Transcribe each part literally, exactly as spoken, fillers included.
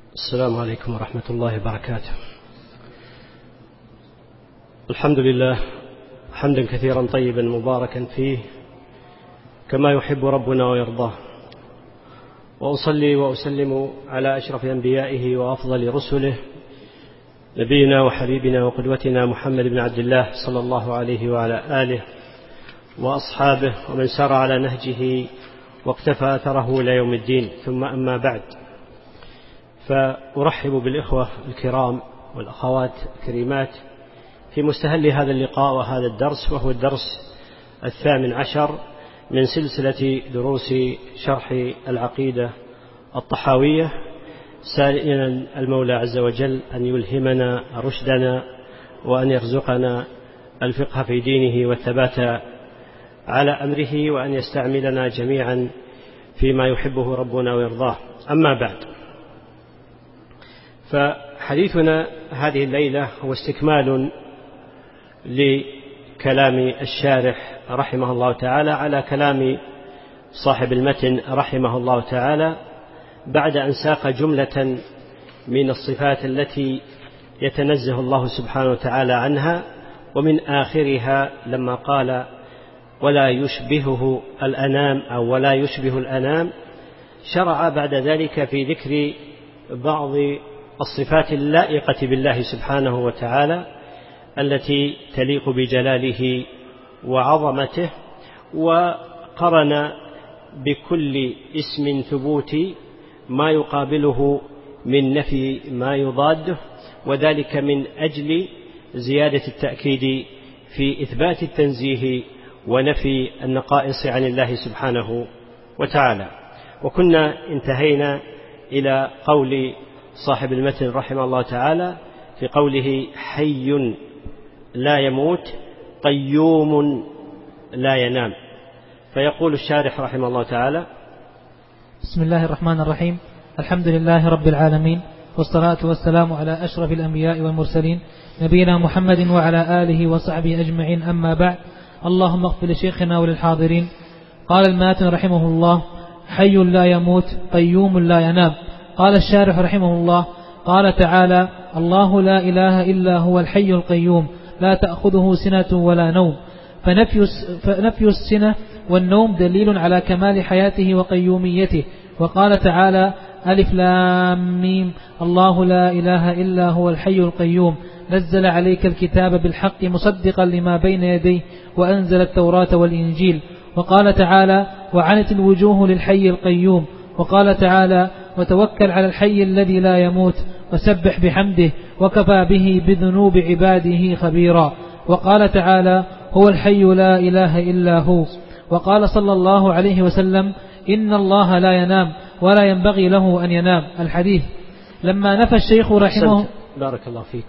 السلام عليكم ورحمة الله وبركاته. الحمد لله حمدا كثيرا طيبا مباركا فيه كما يحب ربنا ويرضاه، وأصلي وأسلم على أشرف أنبيائه وأفضل رسله نبينا وحبيبنا وقدوتنا محمد بن عبد الله صلى الله عليه وعلى آله وأصحابه ومن سار على نهجه واقتفى أثره إلى يوم الدين. ثم أما بعد، فأرحب بالإخوة الكرام والأخوات الكريمات في مستهل هذا اللقاء وهذا الدرس، وهو الدرس الثامن عشر من سلسلة دروس شرح العقيدة الطحاوية، سائلا المولى عز وجل أن يلهمنا رشدنا وأن يرزقنا الفقه في دينه والثبات على أمره، وأن يستعملنا جميعا فيما يحبه ربنا ويرضاه. أما بعد، فحديثنا هذه الليلة هو استكمال لكلام الشارح رحمه الله تعالى على كلام صاحب المتن رحمه الله تعالى، بعد أن ساق جملة من الصفات التي يتنزه الله سبحانه وتعالى عنها، ومن آخرها لما قال ولا يشبهه الأنام أو ولا يشبه الأنام، شرع بعد ذلك في ذكر بعض الصفات اللائقة بالله سبحانه وتعالى التي تليق بجلاله وعظمته، وقرن بكل اسم ثبوتي ما يقابله من نفي ما يضاده، وذلك من أجل زيادة التأكيد في إثبات التنزيه ونفي النقائص عن الله سبحانه وتعالى. وكنا انتهينا إلى قول صاحب المتن رحمه الله تعالى في قوله حي لا يموت قيوم لا ينام. فيقول الشارح رحمه الله تعالى: بسم الله الرحمن الرحيم، الحمد لله رب العالمين، والصلاة والسلام على أشرف الأنبياء والمرسلين نبينا محمد وعلى آله وصحبه أجمعين. أما بعد، اللهم اغفر لشيخنا وللحاضرين. قال الماتن رحمه الله: حي لا يموت قيوم لا ينام. قال الشارح رحمه الله: قال تعالى: الله لا إله إلا هو الحي القيوم لا تأخذه سنة ولا نوم. فنفي, فنفي السنة والنوم دليل على كمال حياته وقيوميته. وقال تعالى: ألف لام ميم الله لا إله إلا هو الحي القيوم نزل عليك الكتاب بالحق مصدقا لما بين يديه وأنزل التوراة والإنجيل. وقال تعالى: وعنت الوجوه للحي القيوم. وقال تعالى: وتوكل على الحي الذي لا يموت وسبح بحمده وكفى به بذنوب عباده خبيرا. وقال تعالى: هو الحي لا إله إلا هو. وقال صلى الله عليه وسلم: إن الله لا ينام ولا ينبغي له أن ينام. الحديث. لما نفى الشيخ رحمه بارك الله فيك،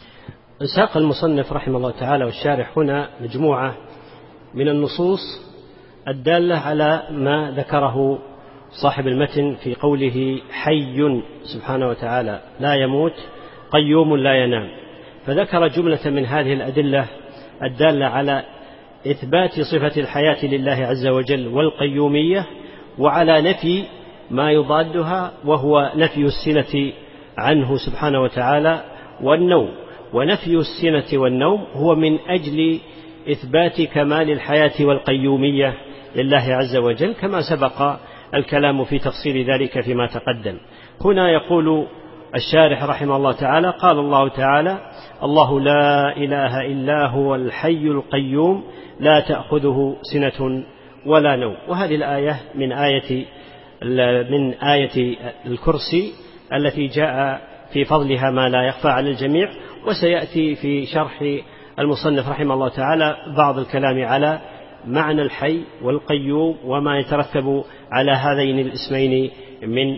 ساق المصنف رحمه الله تعالى والشارح هنا مجموعة من النصوص الدالة على ما ذكره صاحب المتن في قوله حي سبحانه وتعالى لا يموت قيوم لا ينام، فذكر جملة من هذه الأدلة الدالة على إثبات صفة الحياة لله عز وجل والقيومية، وعلى نفي ما يضادها وهو نفي السنة عنه سبحانه وتعالى والنوم. ونفي السنة والنوم هو من أجل إثبات كمال الحياة والقيومية لله عز وجل، كما سبق الكلام في تفصيل ذلك فيما تقدم. هنا يقول الشارح رحمه الله تعالى: قال الله تعالى: الله لا إله إلا هو الحي القيوم لا تأخذه سنة ولا نوم. وهذه الآية من آية من آية الكرسي التي جاء في فضلها ما لا يخفى على الجميع، وسيأتي في شرح المصنف رحمه الله تعالى بعض الكلام على معنى الحي والقيوم وما يترتب على هذين الاسمين من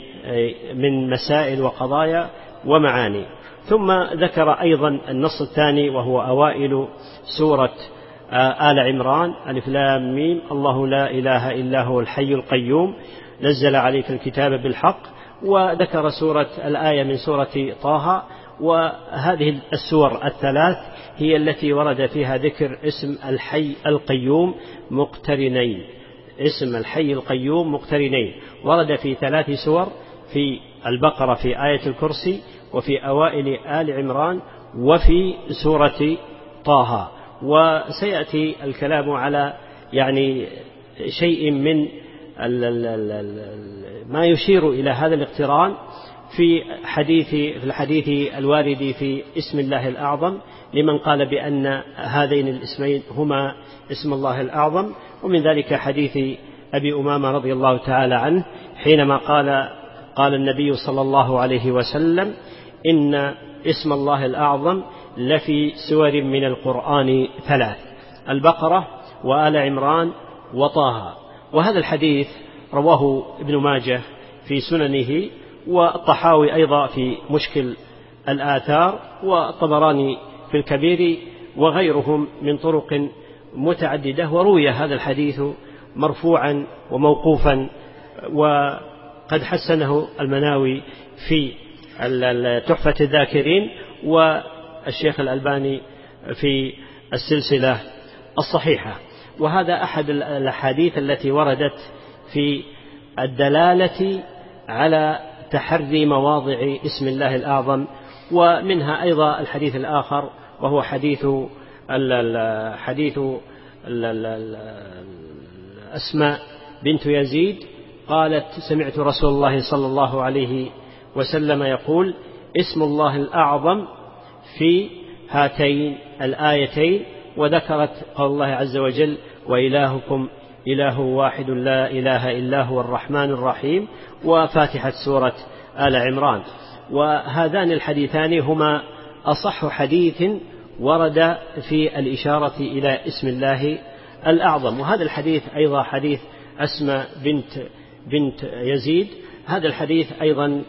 من مسائل وقضايا ومعاني. ثم ذكر أيضا النص الثاني وهو أوائل سورة آل عمران: ألف لام ميم الله لا إله إلا هو الحي القيوم نزل عليك الكتاب بالحق. وذكر سورة الآية من سورة طه. وهذه السور الثلاث هي التي ورد فيها ذكر اسم الحي القيوم مقترنين. اسم الحي القيوم مقترنين ورد في ثلاث سور: في البقرة في آية الكرسي، وفي أوائل آل عمران، وفي سورة طه. وسيأتي الكلام على يعني شيء من ما يشير إلى هذا الاقتران في حديث في الحديث الوارد في اسم الله الأعظم لمن قال بأن هذين الاسمين هما اسم الله الأعظم. ومن ذلك حديث أبي أمامة رضي الله تعالى عنه حينما قال قال النبي صلى الله عليه وسلم: إن اسم الله الأعظم لفي سور من القرآن ثلاث: البقرة وآل عمران وطه. وهذا الحديث رواه ابن ماجه في سننه، والطحاوي أيضا في مشكل الآثار، والطبراني في الكبير، وغيرهم من طرق متعددة. وروي هذا الحديث مرفوعا وموقوفا، وقد حسنه المناوي في تحفة الذاكرين، والشيخ الألباني في السلسلة الصحيحة. وهذا أحد الأحاديث التي وردت في الدلالة على تحري مواضع اسم الله الأعظم. ومنها أيضا الحديث الآخر، وهو حديث حديث أسماء بنت يزيد قالت: سمعت رسول الله صلى الله عليه وسلم يقول: اسم الله الأعظم في هاتين الآيتين، وذكرت قول الله عز وجل: وإلهكم إله واحد لا إله إلا هو الرحمن الرحيم، وفاتحة سورة آل عمران. وهذان الحديثان هما أصح حديث ورد في الإشارة إلى اسم الله الأعظم. وهذا الحديث أيضا حديث أسماء بنت بنت يزيد، هذا الحديث أيضا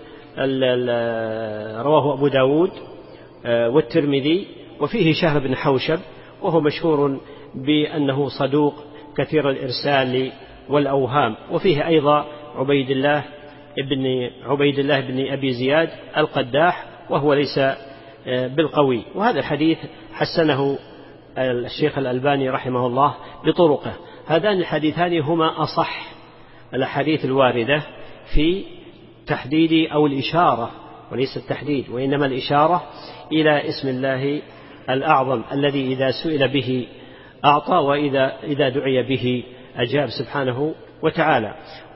رواه أبو داود والترمذي، وفيه شهر بن حوشب، وهو مشهور بأنه صدوق كثير الإرسال والأوهام. وفيه أيضا عبيد الله ابن عبيد الله بن أبي زياد القداح، وهو ليس بالقوي. وهذا الحديث حسنه الشيخ الألباني رحمه الله بطرقه. هذان الحديثان هما أصح الأحاديث الواردة في تحديد أو الإشارة، وليس التحديد وإنما الإشارة إلى اسم الله الأعظم الذي إذا سئل به أعطى، وإذا إذا دعي به أجاب سبحانه وتعالى.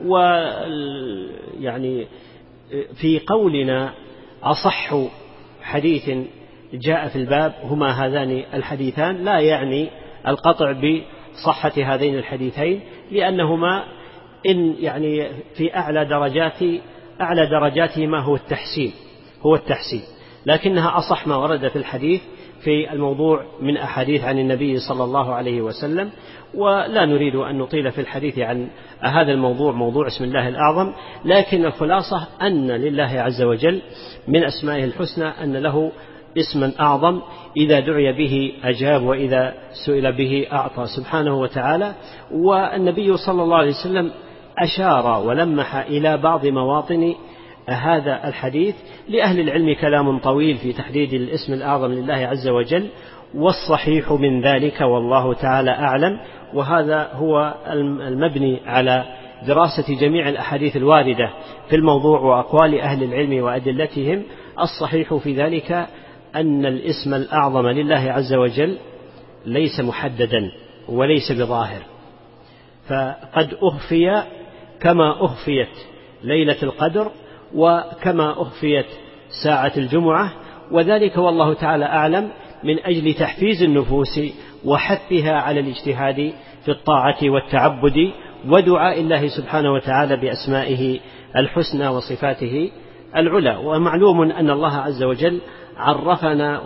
ويعني في قولنا أصح حديث جاء في الباب هما هذان الحديثان، لا يعني القطع بصحة هذين الحديثين، لأنهما إن يعني في أعلى درجات أعلى درجاتهما هو التحسين هو التحسين لكنها أصح ما ورد في الحديث في الموضوع من أحاديث عن النبي صلى الله عليه وسلم. ولا نريد أن نطيل في الحديث عن هذا الموضوع، موضوع اسم الله الأعظم، لكن الخلاصة أن لله عز وجل من أسمائه الحسنى أن له اسما أعظم إذا دعي به أجاب، وإذا سئل به أعطى سبحانه وتعالى. والنبي صلى الله عليه وسلم أشار ولمح إلى بعض مواطن هذا الحديث. لأهل العلم كلام طويل في تحديد الاسم الأعظم لله عز وجل، والصحيح من ذلك والله تعالى أعلم، وهذا هو المبني على دراسة جميع الأحاديث الواردة في الموضوع وأقوال أهل العلم وأدلتهم. الصحيح في ذلك أن الاسم الأعظم لله عز وجل ليس محددا وليس بظاهر، فقد أخفي كما أخفيت ليلة القدر، وكما أخفيت ساعة الجمعة، وذلك والله تعالى أعلم من أجل تحفيز النفوس وحثها على الاجتهاد في الطاعة والتعبد ودعاء الله سبحانه وتعالى بأسمائه الحسنى وصفاته العلى. ومعلوم أن الله عز وجل عرفنا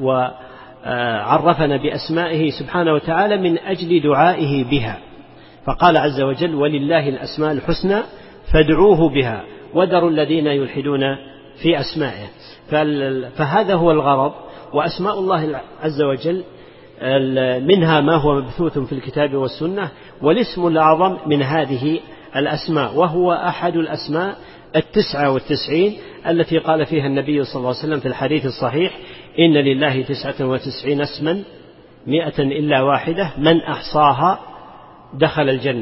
وعرفنا بأسمائه سبحانه وتعالى من أجل دعائه بها، فقال عز وجل: ولله الأسماء الحسنى فادعوه بها وذروا الذين يلحدون في أسمائه. فهذا هو الغرض. وأسماء الله عز وجل منها ما هو مبثوث في الكتاب والسنة، والاسم الأعظم من هذه الأسماء، وهو أحد الأسماء التسعة والتسعين التي قال فيها النبي صلى الله عليه وسلم في الحديث الصحيح: إن لله تسعة وتسعين اسما مئة إلا واحدة من أحصاها دخل الجنة.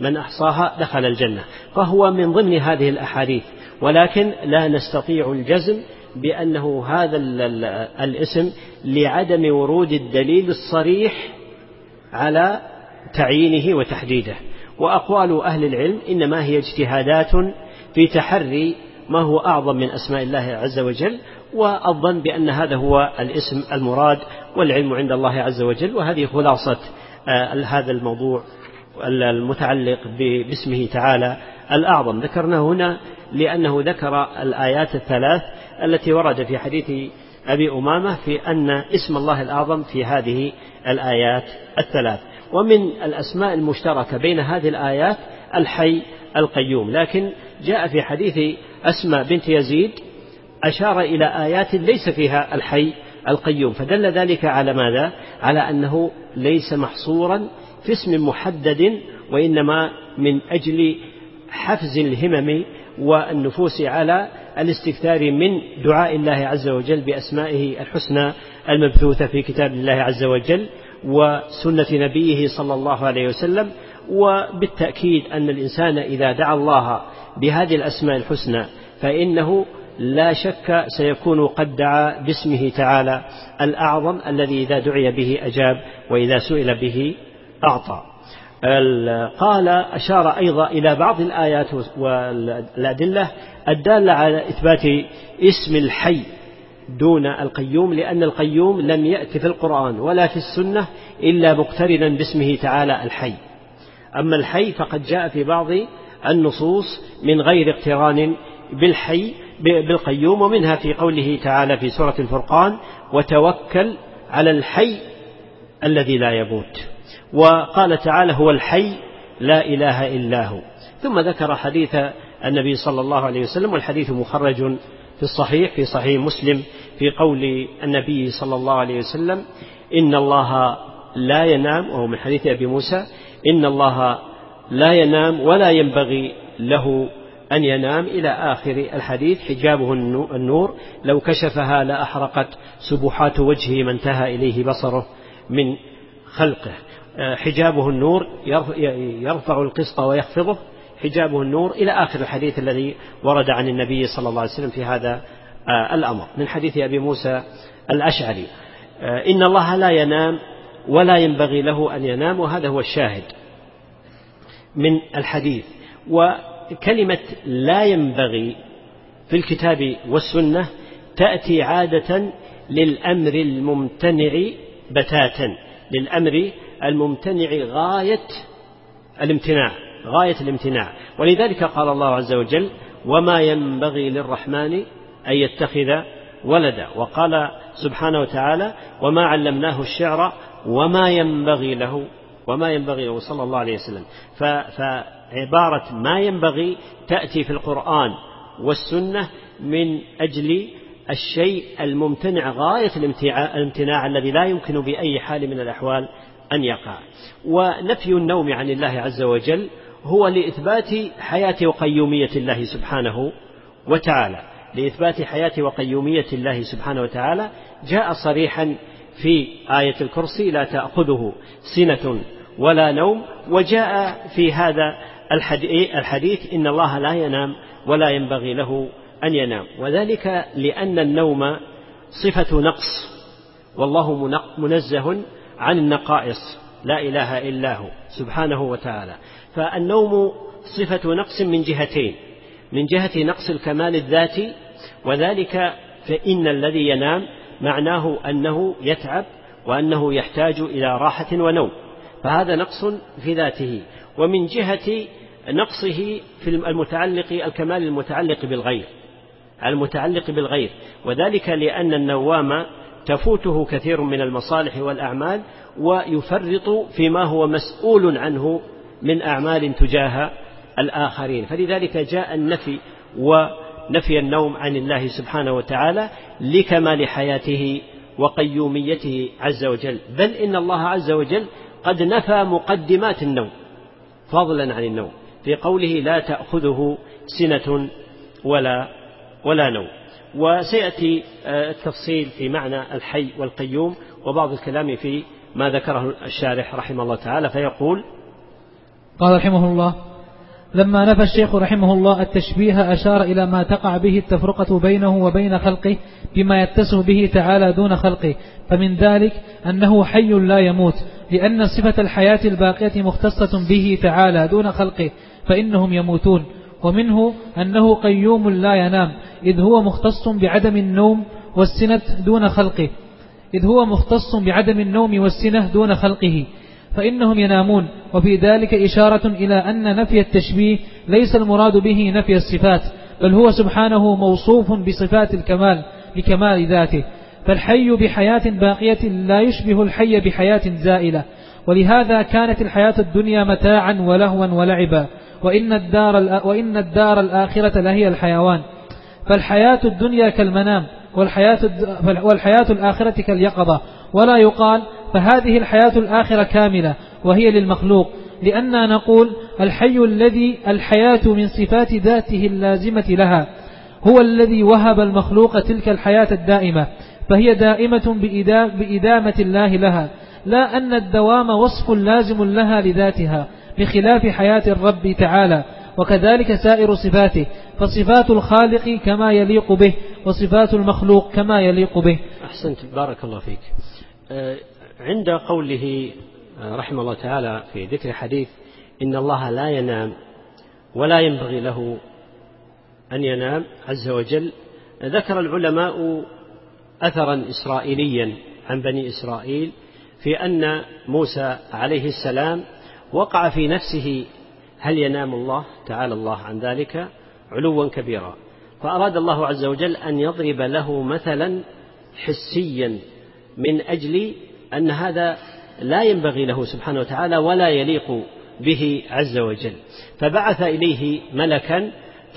من أحصاها دخل الجنة، فهو من ضمن هذه الأحاديث، ولكن لا نستطيع الجزم بأنه هذا الاسم لعدم ورود الدليل الصريح على تعيينه وتحديده. وأقوال أهل العلم إنما هي اجتهادات في تحري ما هو أعظم من أسماء الله عز وجل، والظن بأن هذا هو الاسم المراد، والعلم عند الله عز وجل. وهذه خلاصة هذا الموضوع المتعلق باسمه تعالى الأعظم. ذكرنا هنا لأنه ذكر الآيات الثلاث التي ورد في حديث أبي أمامة في أن اسم الله الأعظم في هذه الآيات الثلاث. ومن الأسماء المشتركة بين هذه الآيات الحي القيوم، لكن جاء في حديث أسماء بنت يزيد أشار إلى آيات ليس فيها الحي القيوم، فدل ذلك على ماذا؟ على أنه ليس محصورا في اسم محدد، وإنما من أجل حفز الهمم والنفوس على الاستكثار من دعاء الله عز وجل بأسمائه الحسنى المبثوثة في كتاب الله عز وجل وسنة نبيه صلى الله عليه وسلم. وبالتأكيد أن الإنسان إذا دعا الله بهذه الأسماء الحسنى فإنه لا شك سيكون قد دعا باسمه تعالى الأعظم الذي إذا دعي به أجاب وإذا سئل به أعطى. قال أشار أيضا إلى بعض الآيات والأدلة الدالة على إثبات اسم الحي دون القيوم، لأن القيوم لم يأتي في القرآن ولا في السنة إلا مقترنا باسمه تعالى الحي. أما الحي فقد جاء في بعض النصوص من غير اقتران بالحي بالقيوم، ومنها في قوله تعالى في سورة الفرقان: وتوكل على الحي الذي لا يموت. وقال تعالى: هو الحي لا إله إلا هو. ثم ذكر حديث النبي صلى الله عليه وسلم، والحديث مخرج في الصحيح في صحيح مسلم في قول النبي صلى الله عليه وسلم: إن الله لا ينام، وهو من حديث أبي موسى: إن الله لا ينام ولا ينبغي له أن ينام، إلى آخر الحديث. حجابه النور، لو كشفها لأحرقت سبحات وجهه ما انتهى إليه بصره من خلقه. حجابه النور يرفع القسط ويخفضه، حجابه النور، إلى آخر الحديث الذي ورد عن النبي صلى الله عليه وسلم في هذا الأمر. من حديث أبي موسى الأشعري: إن الله لا ينام ولا ينبغي له أن ينام، وهذا هو الشاهد من الحديث. وكلمة لا ينبغي في الكتاب والسنة تأتي عادة للأمر الممتنع بتاتا، للأمر الممتنع غاية الامتناع غاية الامتناع ولذلك قال الله عز وجل: وما ينبغي للرحمن أن يتخذ ولدا. وقال سبحانه وتعالى: وما علمناه الشعر وما ينبغي له وما ينبغي له صلى الله عليه وسلم. فعبارة ما ينبغي تأتي في القرآن والسنة من أجل الشيء الممتنع غاية الامتناع الذي لا يمكن بأي حال من الأحوال أن يقع. ونفي النوم عن الله عز وجل هو لإثبات حياة وقيومية الله سبحانه وتعالى لإثبات حياة وقيومية الله سبحانه وتعالى جاء صريحا في آية الكرسي: لا تأخذه سنة ولا نوم. وجاء في هذا الحديث: إن الله لا ينام ولا ينبغي له أن ينام. وذلك لأن النوم صفة نقص، والله منزه عن النقائص، لا إله إلا هو سبحانه وتعالى. فالنوم صفة نقص من جهتين: من جهة نقص الكمال الذاتي، وذلك فإن الذي ينام معناه أنه يتعب وأنه يحتاج إلى راحة ونوم، فهذا نقص في ذاته. ومن جهة نقصه في المتعلق الكمال المتعلق بالغير المتعلق بالغير وذلك لأن النوام تفوته كثير من المصالح والأعمال، ويفرط فيما هو مسؤول عنه من أعمال تجاه الآخرين. فلذلك جاء النفي ونفي النوم عن الله سبحانه وتعالى لكمال حياته وقيوميته عز وجل. بل إن الله عز وجل قد نفى مقدمات النوم فضلا عن النوم في قوله: لا تأخذه سنة ولا ولا نوم. وسيأتي التفصيل في معنى الحي والقيوم وبعض الكلام في ما ذكره الشارح رحمه الله تعالى، فيقول: قال رحمه الله: لما نفى الشيخ رحمه الله التشبيه أشار إلى ما تقع به التفرقة بينه وبين خلقه بما يتصف به تعالى دون خلقه، فمن ذلك أنه حي لا يموت، لأن صفة الحياة الباقية مختصة به تعالى دون خلقه فإنهم يموتون. ومنه أنه قيوم لا ينام، إذ هو مختص بعدم النوم والسنة دون خلقه إذ هو مختص بعدم النوم والسنة دون خلقه فإنهم ينامون. وفي ذلك إشارة إلى أن نفي التشبيه ليس المراد به نفي الصفات، بل هو سبحانه موصوف بصفات الكمال لكمال ذاته، فالحي بحياة باقية لا يشبه الحي بحياة زائلة. ولهذا كانت الحياة الدنيا متاعا ولهوا ولعبا، وإن الدار, وإن الدار الآخرة لهي الحيوان. فالحياة الدنيا كالمنام، والحياة, والحياة الآخرة كاليقظة. ولا يقال فهذه الحياة الآخرة كاملة وهي للمخلوق، لأننا نقول الحي الذي الحياة من صفات ذاته اللازمة لها هو الذي وهب المخلوق تلك الحياة الدائمة، فهي دائمة بإدامة الله لها، لا أن الدوام وصف لازم لها لذاتها، بخلاف حياة الرب تعالى. وكذلك سائر صفاته، فصفات الخالق كما يليق به، وصفات المخلوق كما يليق به. أحسنت، بارك الله فيك. عند قوله رحمه الله تعالى في ذكر حديث إن الله لا ينام ولا ينبغي له أن ينام عز وجل، ذكر العلماء أثرا إسرائيليا عن بني إسرائيل في أن موسى عليه السلام وقع في نفسه هل ينام الله؟ تعالى الله عن ذلك علوا كبيرا، فأراد الله عز وجل أن يضرب له مثلا حسيا من أجل أن هذا لا ينبغي له سبحانه وتعالى ولا يليق به عز وجل، فبعث إليه ملكا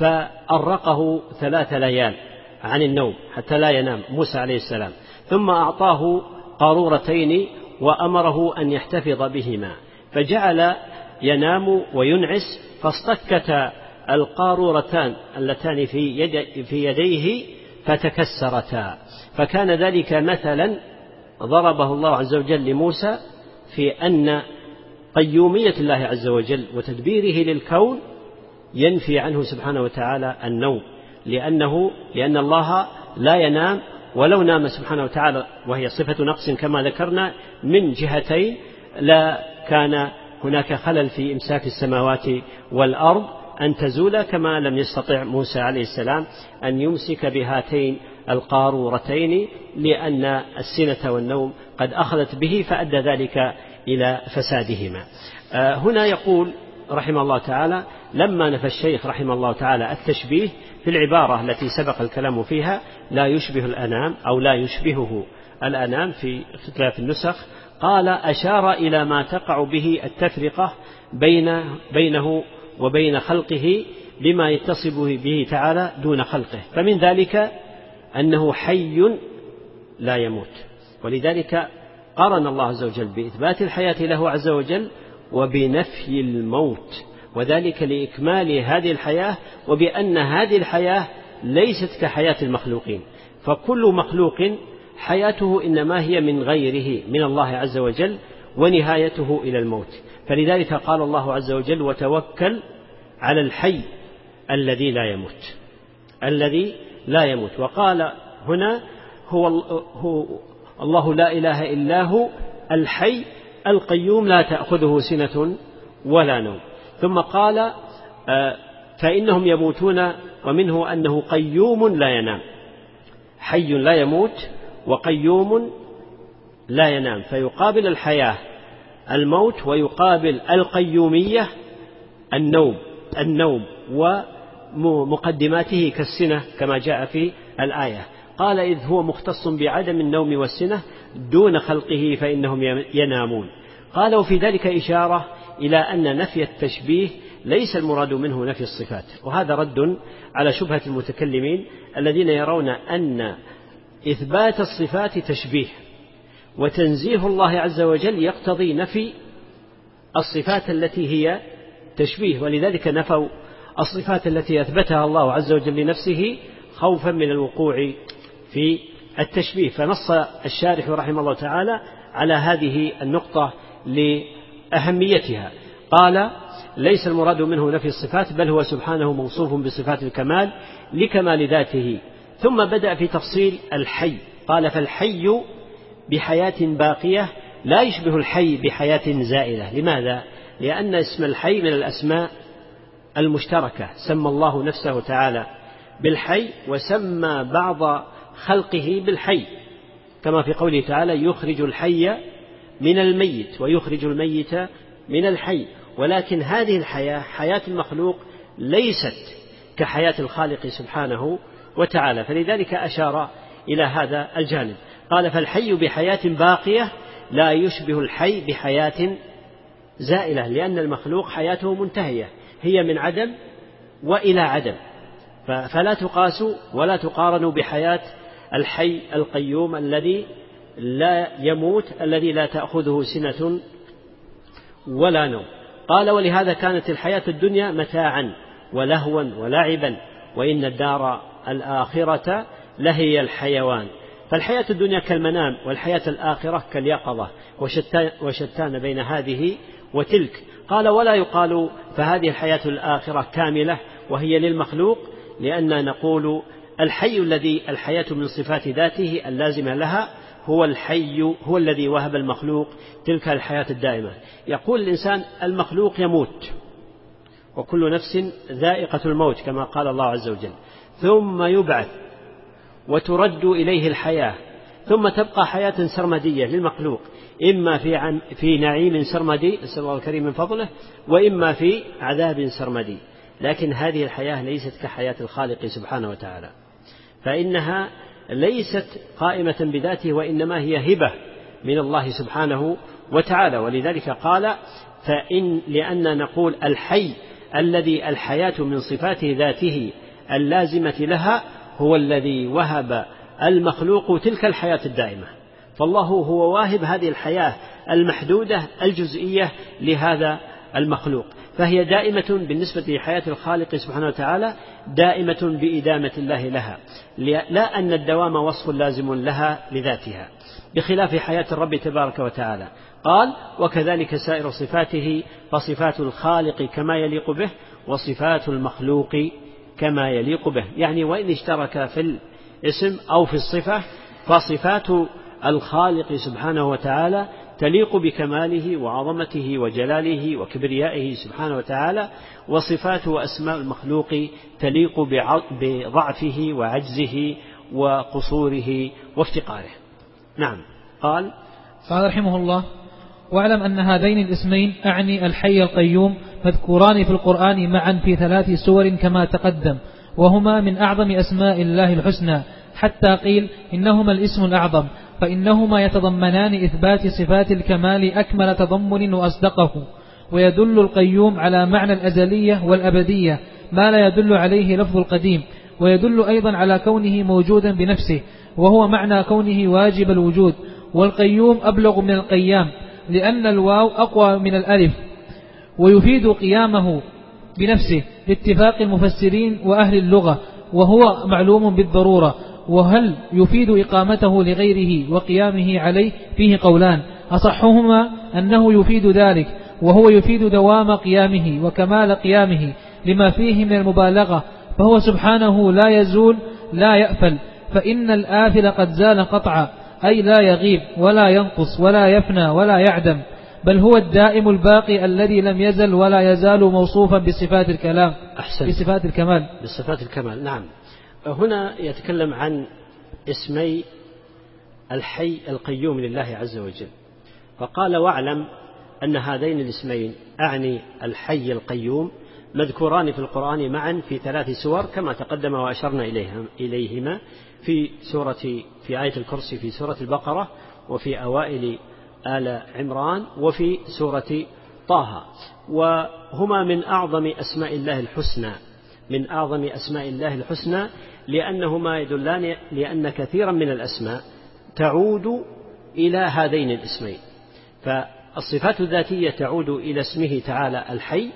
فأرقه ثلاث ليال عن النوم حتى لا ينام موسى عليه السلام، ثم أعطاه قارورتين وأمره أن يحتفظ بهما، فجعل ينام وينعس، فاصطكت القارورتان اللتان في, يد في يديه فتكسرتا، فكان ذلك مثلا ضربه الله عز وجل لموسى في أن قيومية الله عز وجل وتدبيره للكون ينفي عنه سبحانه وتعالى النوم، لأنه لأن الله لا ينام، ولو نام سبحانه وتعالى وهي صفة نقص كما ذكرنا من جهتين، لا كان هناك خلل في إمساك السماوات والأرض أن تزول، كما لم يستطع موسى عليه السلام أن يمسك بهاتين القارورتين، لأن السنة والنوم قد أخذت به فأدى ذلك إلى فسادهما. هنا يقول رحمه الله تعالى لما نفى الشيخ رحمه الله تعالى التشبيه في العبارة التي سبق الكلام فيها لا يشبه الأنام أو لا يشبهه الأنام في اختلاف النسخ، قال أشار إلى ما تقع به التفرقة بين بينه وبين خلقه بما يتصف به تعالى دون خلقه، فمن ذلك أنه حي لا يموت، ولذلك قارن الله عز وجل بإثبات الحياة له عز وجل وبنفي الموت، وذلك لإكمال هذه الحياة، وبأن هذه الحياة ليست كحياة المخلوقين، فكل مخلوق حياته إنما هي من غيره من الله عز وجل ونهايته إلى الموت، فلذلك قال الله عز وجل وتوكل على الحي الذي لا يموت الذي لا يموت. وقال هنا هو, هو الله لا إله إلا هو الحي القيوم لا تأخذه سنة ولا نوم، ثم قال فإنهم يموتون، ومنه أنه قيوم لا ينام، حي لا يموت وقيوم لا ينام، فيقابل الحياة الموت، ويقابل القيومية النوم النوم ومقدماته كالسنة كما جاء في الآية. قال إذ هو مختص بعدم النوم والسنة دون خلقه فإنهم ينامون. قال وفي ذلك إشارة إلى أن نفي التشبيه ليس المراد منه نفي الصفات، وهذا رد على شبهة المتكلمين الذين يرون أن إثبات الصفات تشبيه، وتنزيه الله عز وجل يقتضي نفي الصفات التي هي تشبيه، ولذلك نفوا الصفات التي أثبتها الله عز وجل لنفسه خوفا من الوقوع في التشبيه. فنص الشارح رحمه الله تعالى على هذه النقطة لأهميتها، قال ليس المراد منه نفي الصفات، بل هو سبحانه موصوف بصفات الكمال لكمال ذاته. ثم بدأ في تفصيل الحي، قال فالحي بحياة باقية لا يشبه الحي بحياة زائلة. لماذا؟ لأن اسم الحي من الأسماء المشتركة، سمى الله نفسه تعالى بالحي وسمى بعض خلقه بالحي، كما في قوله تعالى يخرج الحي من الميت ويخرج الميت من الحي. ولكن هذه الحياة حياة المخلوق ليست كحياة الخالق سبحانه وتعالى، فلذلك أشار إلى هذا الجانب. قال فالحي بحياة باقية لا يشبه الحي بحياة زائلة، لأن المخلوق حياته منتهية، هي من عدم وإلى عدم، فلا تقاس ولا تقارن بحياة الحي القيوم الذي لا يموت، الذي لا تأخذه سنة ولا نوم. قال ولهذا كانت الحياة الدنيا متاعا ولهوا ولعبا، وإن الدار الآخرة لهي الحيوان. فالحياة الدنيا كالمنام، والحياة الآخرة كاليقظة، وشتان, وشتان بين هذه وتلك. قال ولا يقال فهذه الحياة الآخرة كاملة وهي للمخلوق، لأننا نقول الحي الذي الحياة من صفات ذاته اللازمة لها هو الحي، هو الذي وهب المخلوق تلك الحياة الدائمة. يقول الإنسان المخلوق يموت، وكل نفس ذائقة الموت كما قال الله عز وجل، ثم يبعث وترد إليه الحياة، ثم تبقى حياة سرمدية للمخلوق، إما في, عم في نعيم سرمدي نسأل الله الكريم من فضله، وإما في عذاب سرمدي. لكن هذه الحياة ليست كحياة الخالق سبحانه وتعالى، فإنها ليست قائمة بذاته، وإنما هي هبة من الله سبحانه وتعالى. ولذلك قال فإن لأن نقول الحي الذي الحياة من صفات ذاته اللازمة لها هو الذي وهب المخلوق تلك الحياة الدائمة، فالله هو واهب هذه الحياة المحدودة الجزئية لهذا المخلوق، فهي دائمة بالنسبة لحياة الخالق سبحانه وتعالى، دائمة بإدامة الله لها، لا أن الدوام وصف لازم لها لذاتها، بخلاف حياة الرب تبارك وتعالى. قال وكذلك سائر صفاته، فصفات الخالق كما يليق به، وصفات المخلوق كما يليق به. يعني وإن اشترك في الاسم أو في الصفة، فصفات الخالق سبحانه وتعالى تليق بكماله وعظمته وجلاله وكبريائه سبحانه وتعالى، وصفات وأسماء المخلوق تليق بضعفه وعجزه وقصوره وافتقاره. نعم. قال قال رحمه الله واعلم أن هذين الاسمين أعني الحي القيوم مذكوران في القرآن معا في ثلاث سور كما تقدم، وهما من أعظم أسماء الله الحسنى، حتى قيل إنهما الاسم الأعظم، فإنهما يتضمنان إثبات صفات الكمال أكمل تضمن وأصدقه، ويدل القيوم على معنى الأزلية والأبدية ما لا يدل عليه لفظ القديم، ويدل أيضا على كونه موجودا بنفسه، وهو معنى كونه واجب الوجود. والقيوم أبلغ من القيام، لأن الواو أقوى من الألف، ويفيد قيامه بنفسه باتفاق المفسرين وأهل اللغة، وهو معلوم بالضرورة. وهل يفيد إقامته لغيره وقيامه عليه فيه قولان، أصحهما أنه يفيد ذلك، وهو يفيد دوام قيامه وكمال قيامه لما فيه من المبالغة، فهو سبحانه لا يزول لا يأفل، فإن الآفل قد زال قطعا، أي لا يغيب ولا ينقص ولا يفنى ولا يعدم، بل هو الدائم الباقي الذي لم يزل ولا يزال موصوفا بصفات الكلام أحسن. بصفات الكمال بصفات الكمال. نعم. هنا يتكلم عن اسمي الحي القيوم لله عز وجل، فقال واعلم أن هذين الاسمين أعني الحي القيوم مذكوران في القرآن معا في ثلاث سور كما تقدم وأشرنا إليهما، في سورة في آية الكرسي في سورة البقرة، وفي أوائل آل عمران، وفي سورة طه، وهما من أعظم أسماء الله الحسنى، من أعظم أسماء الله الحسنى لأنهما يدلان لأن كثيرا من الأسماء تعود إلى هذين الاسمين، فالصفات الذاتية تعود إلى اسمه تعالى الحي،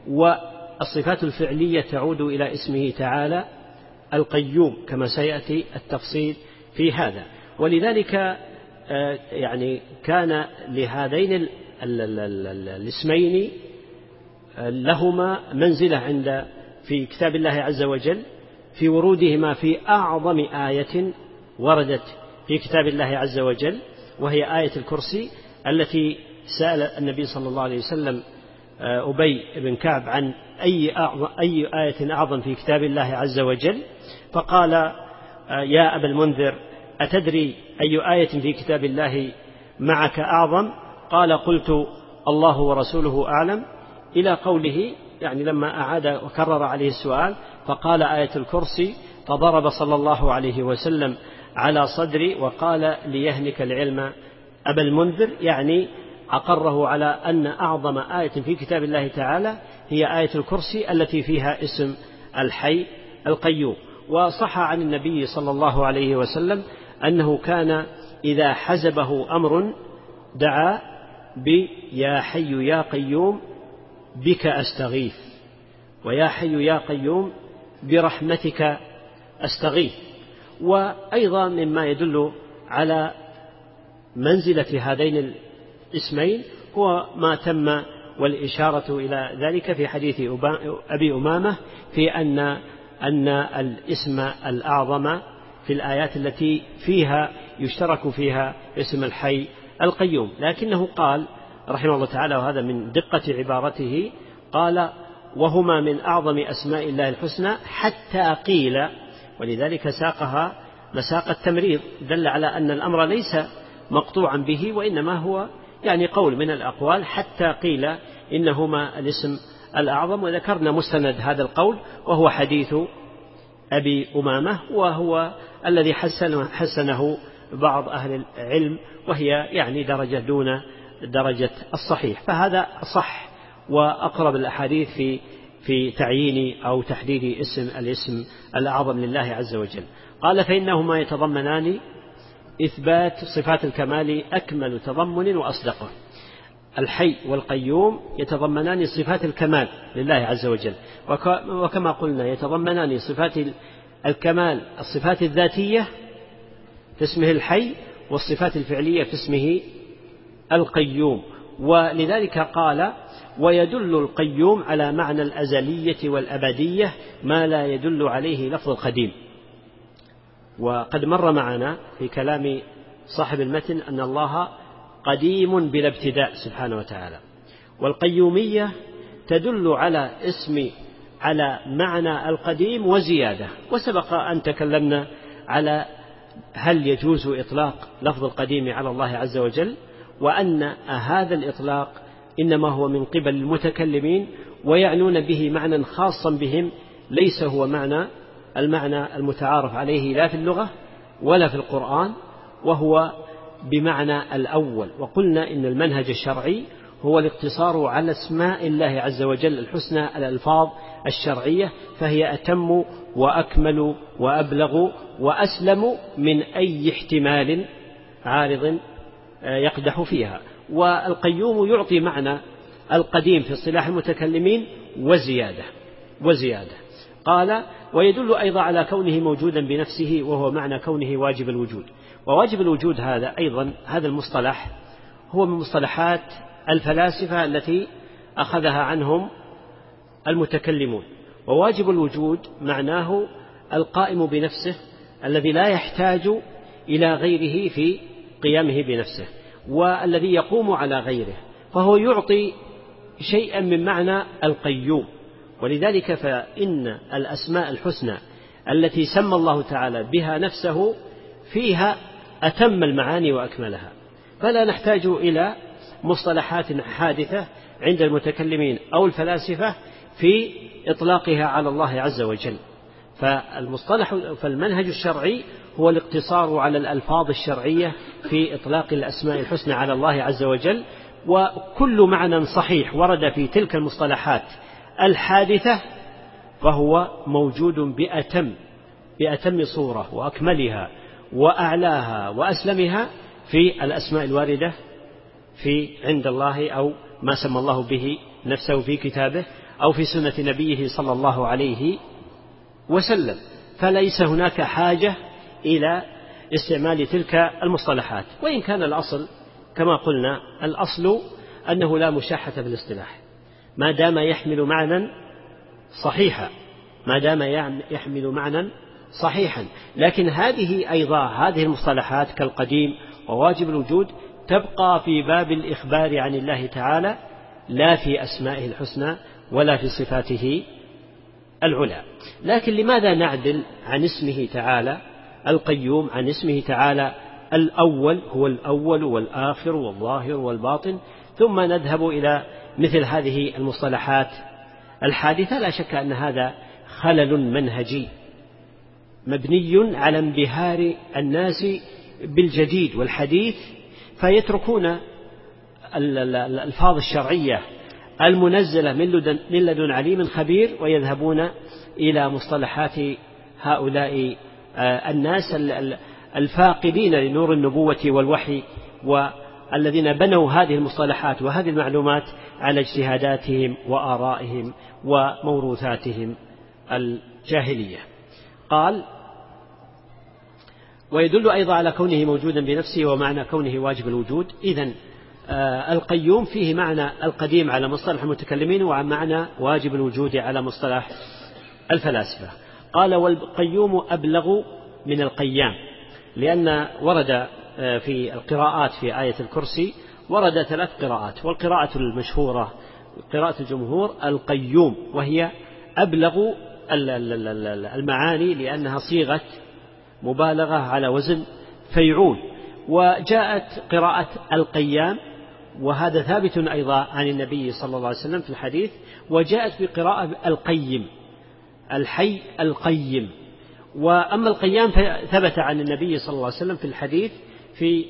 والصفات الفعلية تعود إلى اسمه تعالى القيوم، كما سيأتي التفصيل في هذا. ولذلك يعني كان لهذين الاسمين لهما منزلة عند في كتاب الله عز وجل في ورودهما في أعظم آية وردت في كتاب الله عز وجل، وهي آية الكرسي التي سأل النبي صلى الله عليه وسلم أبي بن كعب عن أي, أي آية أعظم في كتاب الله عز وجل، فقال يا أبا المنذر أتدري أي آية في كتاب الله معك أعظم؟ قال قلت الله ورسوله أعلم، إلى قوله يعني لما أعاد وكرر عليه السؤال فقال آية الكرسي، فضرب صلى الله عليه وسلم على صدري وقال ليهنك العلم أبا المنذر، يعني أقره على أن أعظم آية في كتاب الله تعالى هي آية الكرسي التي فيها اسم الحي القيوم. وصح عن النبي صلى الله عليه وسلم أنه كان إذا حزبه أمر دعا بيا حي يا قيوم بك أستغيث، ويا حي يا قيوم برحمتك أستغيث. وأيضا مما يدل على منزلة هذين الاسمين هو ما تم والإشارة إلى ذلك في حديث أبي أمامة في أن أن الاسم الأعظم في الآيات التي فيها يشترك فيها اسم الحي القيوم، لكنه قال رحمه الله تعالى، وهذا من دقة عبارته، قال وهما من أعظم أسماء الله الحسنى حتى قيل، ولذلك ساقها مساق التمريض، دل على أن الأمر ليس مقطوعا به وإنما هو يعني قول من الأقوال، حتى قيل إنهما الاسم الأعظم. وذكرنا مستند هذا القول وهو حديث أبي أمامة، وهو الذي حسنه, حسنه بعض أهل العلم، وهي يعني درجة دون درجة الصحيح، فهذا صح وأقرب الأحاديث في في تعيين أو تحديد اسم الاسم الأعظم لله عز وجل. قال فإنهما يتضمنان إثبات صفات الكمال أكمل تضمن وأصدقه. الحي والقيوم يتضمنان صفات الكمال لله عز وجل، وكما قلنا يتضمنان صفات الكمال الصفات الذاتية في اسمه الحي، والصفات الفعلية في اسمه القيوم. ولذلك قال ويدل القيوم على معنى الأزلية والأبدية ما لا يدل عليه لفظ القديم. وقد مر معنا في كلام صاحب المتن أن الله قديم بلا ابتداء سبحانه وتعالى، والقيومية تدل على اسم على معنى القديم وزيادة. وسبق أن تكلمنا على هل يجوز إطلاق لفظ القديم على الله عز وجل، وأن هذا الإطلاق إنما هو من قبل المتكلمين ويعنون به معنى خاصا بهم ليس هو معنى المعنى المتعارف عليه لا في اللغة ولا في القرآن، وهو بمعنى الأول. وقلنا إن المنهج الشرعي هو الاقتصار على اسماء الله عز وجل الحسنى الألفاظ الشرعية، فهي أتم وأكمل وأبلغ وأسلم من أي احتمال عارض يقدح فيها. والقيوم يعطي معنى القديم في اصطلاح المتكلمين وزيادة وزيادة. قال ويدل أيضا على كونه موجودا بنفسه، وهو معنى كونه واجب الوجود. وواجب الوجود هذا أيضا هذا المصطلح هو من مصطلحات الفلاسفة التي أخذها عنهم المتكلمون. وواجب الوجود معناه القائم بنفسه الذي لا يحتاج إلى غيره في قيامه بنفسه، والذي يقوم على غيره، فهو يعطي شيئا من معنى القيوم. ولذلك فإن الأسماء الحسنى التي سمى الله تعالى بها نفسه فيها أتم المعاني وأكملها، فلا نحتاج إلى مصطلحات حادثة عند المتكلمين أو الفلاسفة في إطلاقها على الله عز وجل. فالمصطلح فالمنهج الشرعي هو الاقتصار على الألفاظ الشرعية في إطلاق الأسماء الحسنى على الله عز وجل، وكل معنى صحيح ورد في تلك المصطلحات الحادثة فهو موجود بأتم بأتم صورة وأكملها وأعلاها وأسلمها في الأسماء الواردة في عند الله، أو ما سمى الله به نفسه في كتابه أو في سنة نبيه صلى الله عليه وسلم. فليس هناك حاجة إلى استعمال تلك المصطلحات، وإن كان الأصل كما قلنا الأصل أنه لا مشاحة في الاصطلاح، ما دام يحمل معنى صحيحا ما دام يحمل معنى صحيحا لكن هذه أيضا هذه المصطلحات كالقديم وواجب الوجود تبقى في باب الإخبار عن الله تعالى لا في أسمائه الحسنى ولا في صفاته العلى. لكن لماذا نعدل عن اسمه تعالى القيوم عن اسمه تعالى الأول هو الأول والآخر والظاهر والباطن ثم نذهب إلى مثل هذه المصطلحات الحادثة؟ لا شك أن هذا خلل منهجي مبني على انبهار الناس بالجديد والحديث فيتركون الألفاظ الشرعية المنزلة من لدن عليم خبير ويذهبون إلى مصطلحات هؤلاء الناس الفاقدين لنور النبوة والوحي والذين بنوا هذه المصطلحات وهذه المعلومات على اجتهاداتهم وآرائهم وموروثاتهم الجاهلية. قال: ويدل أيضا على كونه موجودا بنفسه ومعنى كونه واجب الوجود. إذن القيوم فيه معنى القديم على مصطلح المتكلمين ومعنى واجب الوجود على مصطلح الفلاسفة. قال: والقيوم أبلغ من القيام، لأن ورد في القراءات في آية الكرسي ورد ثلاث قراءات، والقراءة المشهورة قراءة الجمهور القيوم، وهي أبلغ المعاني لأنها صيغة مبالغة على وزن فيعول. وجاءت قراءة القيام وهذا ثابت أيضا عن النبي صلى الله عليه وسلم في الحديث، وجاءت في قراءة القيم الحي القيم. وأما القيام فثبت عن النبي صلى الله عليه وسلم في الحديث في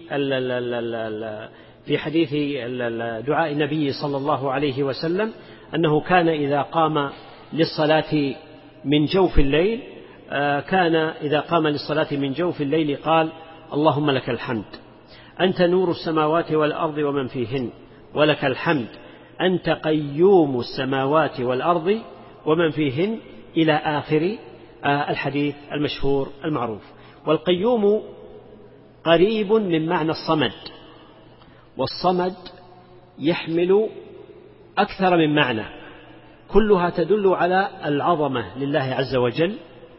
في حديث دعاء النبي صلى الله عليه وسلم أنه كان إذا قام للصلاة من جوف الليل كان إذا قام للصلاة من جوف الليل قال: اللهم لك الحمد أنت نور السماوات والأرض ومن فيهن، ولك الحمد أنت قيوم السماوات والأرض ومن فيهن، إلى آخر الحديث المشهور المعروف. والقيوم قريب من معنى الصمد، والصمد يحمل أكثر من معنى كلها تدل على العظمة لله عز وجل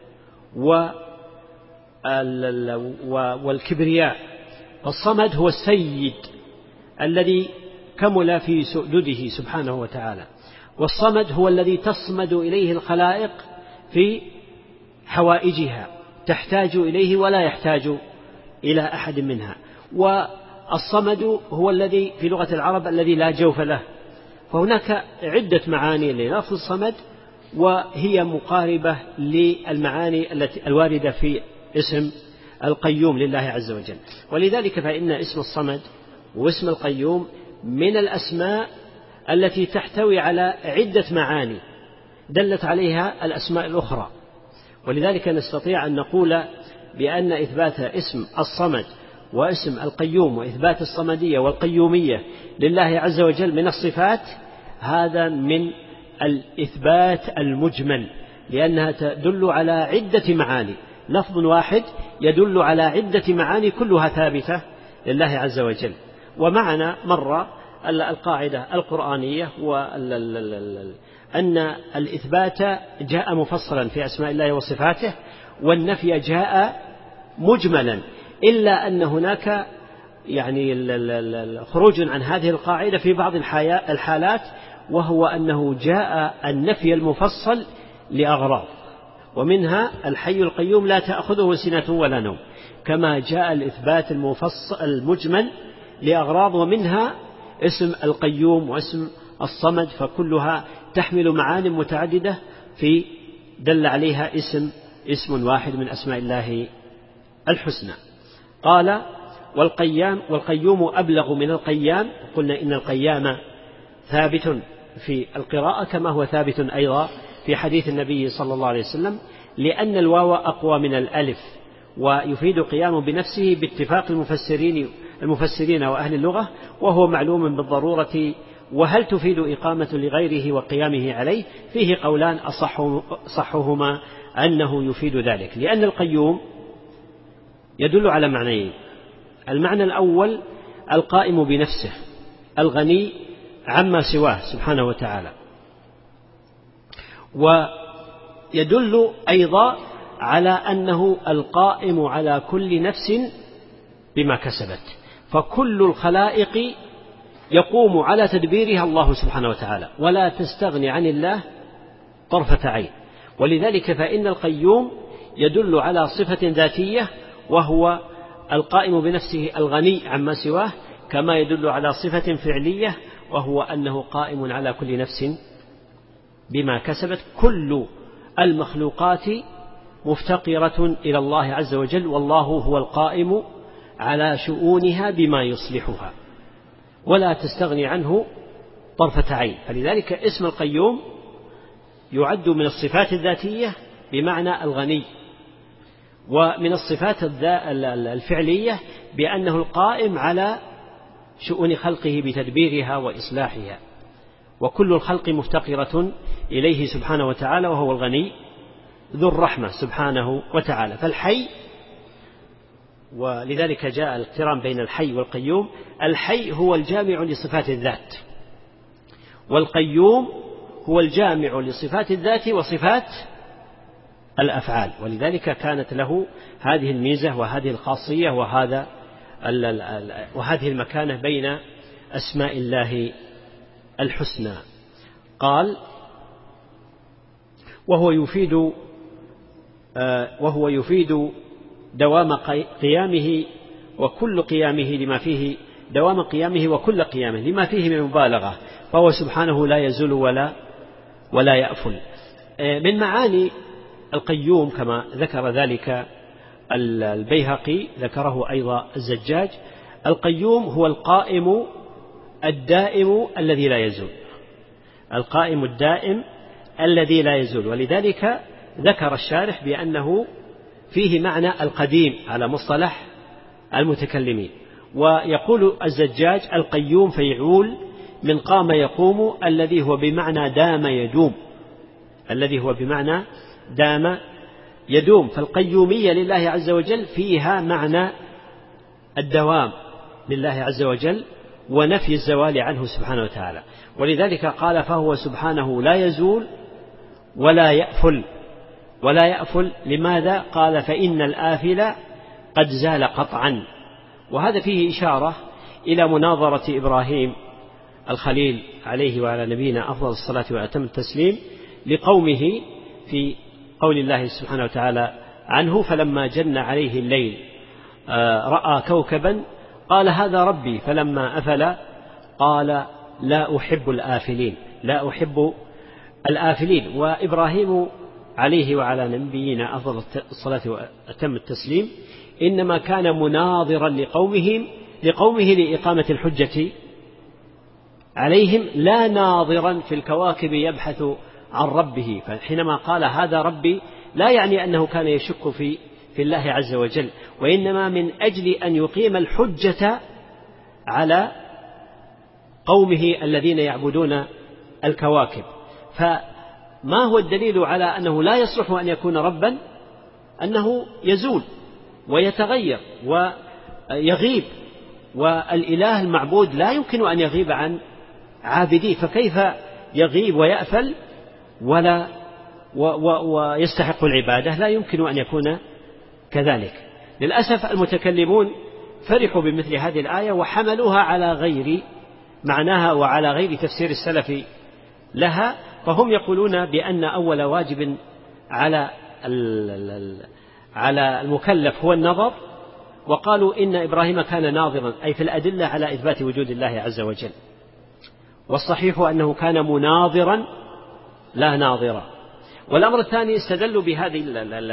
والكبرياء. فالصمد هو السيد الذي كمل في سؤدده سبحانه وتعالى، والصمد هو الذي تصمد إليه الخلائق في حوائجها، تحتاج إليه ولا يحتاج إلى أحد منها. والصمد هو الذي في لغة العرب الذي لا جوف له. فهناك عدة معاني للفظ الصمد وهي مقاربة للمعاني التي الواردة في اسم القيوم لله عز وجل. ولذلك فإن اسم الصمد واسم القيوم من الأسماء التي تحتوي على عدة معاني دلت عليها الأسماء الأخرى. ولذلك نستطيع أن نقول بأن إثبات اسم الصمد واسم القيوم وإثبات الصمدية والقيومية لله عز وجل من الصفات، هذا من الإثبات المجمل، لأنها تدل على عدة معاني. لفظ واحد يدل على عدة معاني كلها ثابتة لله عز وجل. ومعنا مرة القاعدة القرآنية وأن الإثبات جاء مفصلا في أسماء الله وصفاته، والنفي جاء مجملا، إلا أن هناك يعني خروج عن هذه القاعدة في بعض الحالات، وهو أنه جاء النفي المفصل لأغراض، ومنها الحي القيوم لا تأخذه سنة ولا نوم، كما جاء الإثبات المفصل المجمل لأغراض، ومنها اسم القيوم واسم الصمد، فكلها تحمل معان متعددة في دل عليها اسم اسم واحد من أسماء الله الحسنى. قال: والقيام والقيوم أبلغ من القيام. قلنا إن القيام ثابت في القراءة كما هو ثابت أيضا في حديث النبي صلى الله عليه وسلم، لأن الواو أقوى من الألف، ويفيد قيام بنفسه باتفاق المفسرين المفسرين وأهل اللغة، وهو معلوم بالضرورة. وهل تفيد إقامة لغيره وقيامه عليه؟ فيه قولان أصحهما أنه يفيد ذلك، لأن القيوم يدل على معنيين. المعنى الأول القائم بنفسه الغني عما سواه سبحانه وتعالى، ويدل أيضا على أنه القائم على كل نفس بما كسبت، فكل الخلائق يقوم على تدبيرها الله سبحانه وتعالى، ولا تستغني عن الله طرفة عين. ولذلك فإن القيوم يدل على صفة ذاتية وهو القائم بنفسه الغني عما سواه، كما يدل على صفة فعلية وهو أنه قائم على كل نفس بما كسبت. كل المخلوقات مفتقرة إلى الله عز وجل، والله هو القائم على شؤونها بما يصلحها، ولا تستغني عنه طرفة عين. فلذلك اسم القيوم يعد من الصفات الذاتية بمعنى الغني، ومن الصفات الفعلية بأنه القائم على شؤون خلقه بتدبيرها وإصلاحها، وكل الخلق مفتقرة إليه سبحانه وتعالى، وهو الغني ذو الرحمة سبحانه وتعالى. فالحي، ولذلك جاء الاقتران بين الحي والقيوم، الحي هو الجامع لصفات الذات، والقيوم هو الجامع لصفات الذات وصفات الأفعال، ولذلك كانت له هذه الميزة وهذه الخاصية وهذا وهذه المكانة بين أسماء الله الحسنى. قال: وهو يفيد وهو يفيد دوام قيامه وكل قيامه لما فيه دوام قيامه وكل قيامه لما فيه من مبالغة، فهو سبحانه لا يزول ولا ولا يأفل. من معاني القيوم كما ذكر ذلك البيهقي، ذكره أيضا الزجاج: القيوم هو القائم الدائم الذي لا يزول، القائم الدائم الذي لا يزول. ولذلك ذكر الشارح بأنه فيه معنى القديم على مصطلح المتكلمين. ويقول الزجاج: القيوم فيعول من قام يقوم، الذي هو بمعنى دام يدوم، الذي هو بمعنى دام يدوم. فالقيومية لله عز وجل فيها معنى الدوام لله عز وجل ونفي الزوال عنه سبحانه وتعالى. ولذلك قال: فهو سبحانه لا يزول ولا يأفل. ولا يأفل لماذا؟ قال: فإن الآفل قد زال قطعا. وهذا فيه إشارة إلى مناظرة إبراهيم الخليل عليه وعلى نبينا أفضل الصلاة وأتم التسليم لقومه في قول الله سبحانه وتعالى عنه: فلما جن عليه الليل رأى كوكبا قال هذا ربي، فلما أفل قال لا أحب الآفلين، لا أحب الآفلين. وإبراهيم عليه وعلى نبينا أفضل الصلاة وأتم التسليم إنما كان مناظرا لقومهم لقومه لإقامة الحجة عليهم، لا ناظرا في الكواكب يبحث عن ربه. فحينما قال هذا ربي لا يعني أنه كان يشك في في الله عز وجل، وإنما من أجل أن يقيم الحجة على قومه الذين يعبدون الكواكب. فما هو الدليل على أنه لا يصلح أن يكون ربا؟ أنه يزول ويتغير ويغيب، والإله المعبود لا يمكن أن يغيب عن عابديه، فكيف يغيب ويأفل ولا ويستحق العبادة؟ لا يمكن أن يكون كذلك. للأسف المتكلمون فرحوا بمثل هذه الآية وحملوها على غير معناها وعلى غير تفسير السلف لها، فهم يقولون بأن أول واجب على على المكلف هو النظر، وقالوا إن إبراهيم كان ناظرا أي في الأدلة على إثبات وجود الله عز وجل، والصحيح أنه كان مناظرا لا ناظرا. والأمر الثاني استدلوا بهذه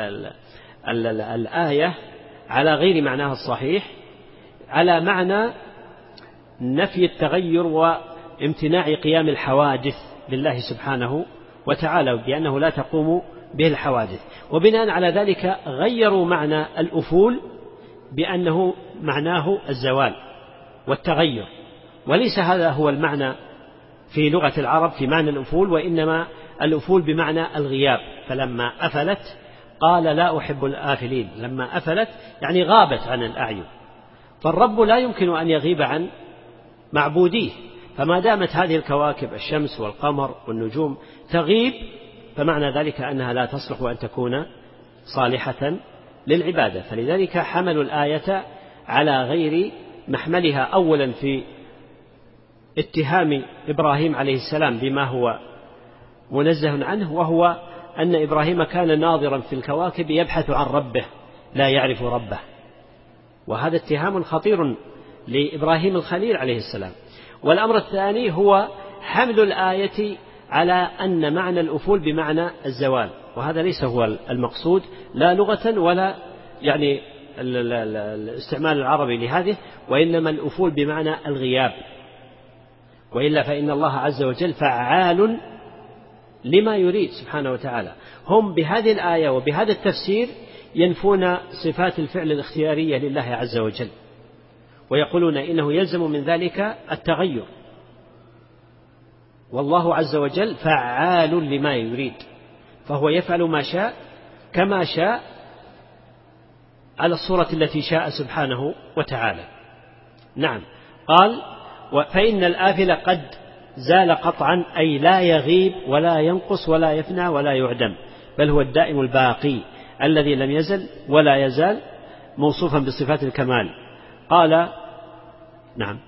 الآية على غير معناها الصحيح، على معنى نفي التغير وامتناع قيام الحوادث لله سبحانه وتعالى، بأنه لا تقوم به الحوادث. وبناء على ذلك غيروا معنى الأفول بأنه معناه الزوال والتغير، وليس هذا هو المعنى في لغة العرب في معنى الأفول، وإنما الأفول بمعنى الغياب. فلما أفلت قال لا أحب الآفلين، لما أفلت يعني غابت عن الأعين. فالرب لا يمكن أن يغيب عن معبوديه، فما دامت هذه الكواكب الشمس والقمر والنجوم تغيب فمعنى ذلك أنها لا تصلح أن تكون صالحة للعبادة. فلذلك حملوا الآية على غير محملها، أولا في اتهام إبراهيم عليه السلام بما هو منزه عنه، وهو أن إبراهيم كان ناظرا في الكواكب يبحث عن ربه لا يعرف ربه، وهذا اتهام خطير لإبراهيم الخليل عليه السلام. والأمر الثاني هو حمل الآية على أن معنى الأفول بمعنى الزوال، وهذا ليس هو المقصود لا لغة ولا يعني الاستعمال العربي لهذه، وإنما الأفول بمعنى الغياب، وإلا فإن الله عز وجل فعال لما يريد سبحانه وتعالى. هم بهذه الآية وبهذا التفسير ينفون صفات الفعل الاختيارية لله عز وجل، ويقولون إنه يلزم من ذلك التغير، والله عز وجل فعال لما يريد، فهو يفعل ما شاء كما شاء على الصورة التي شاء سبحانه وتعالى. نعم، قال فإن الآفل قد زال قطعا، أي لا يغيب ولا ينقص ولا يفنى ولا يعدم، بل هو الدائم الباقي الذي لم يزل ولا يزال موصوفا بصفات الكمال. قال نعم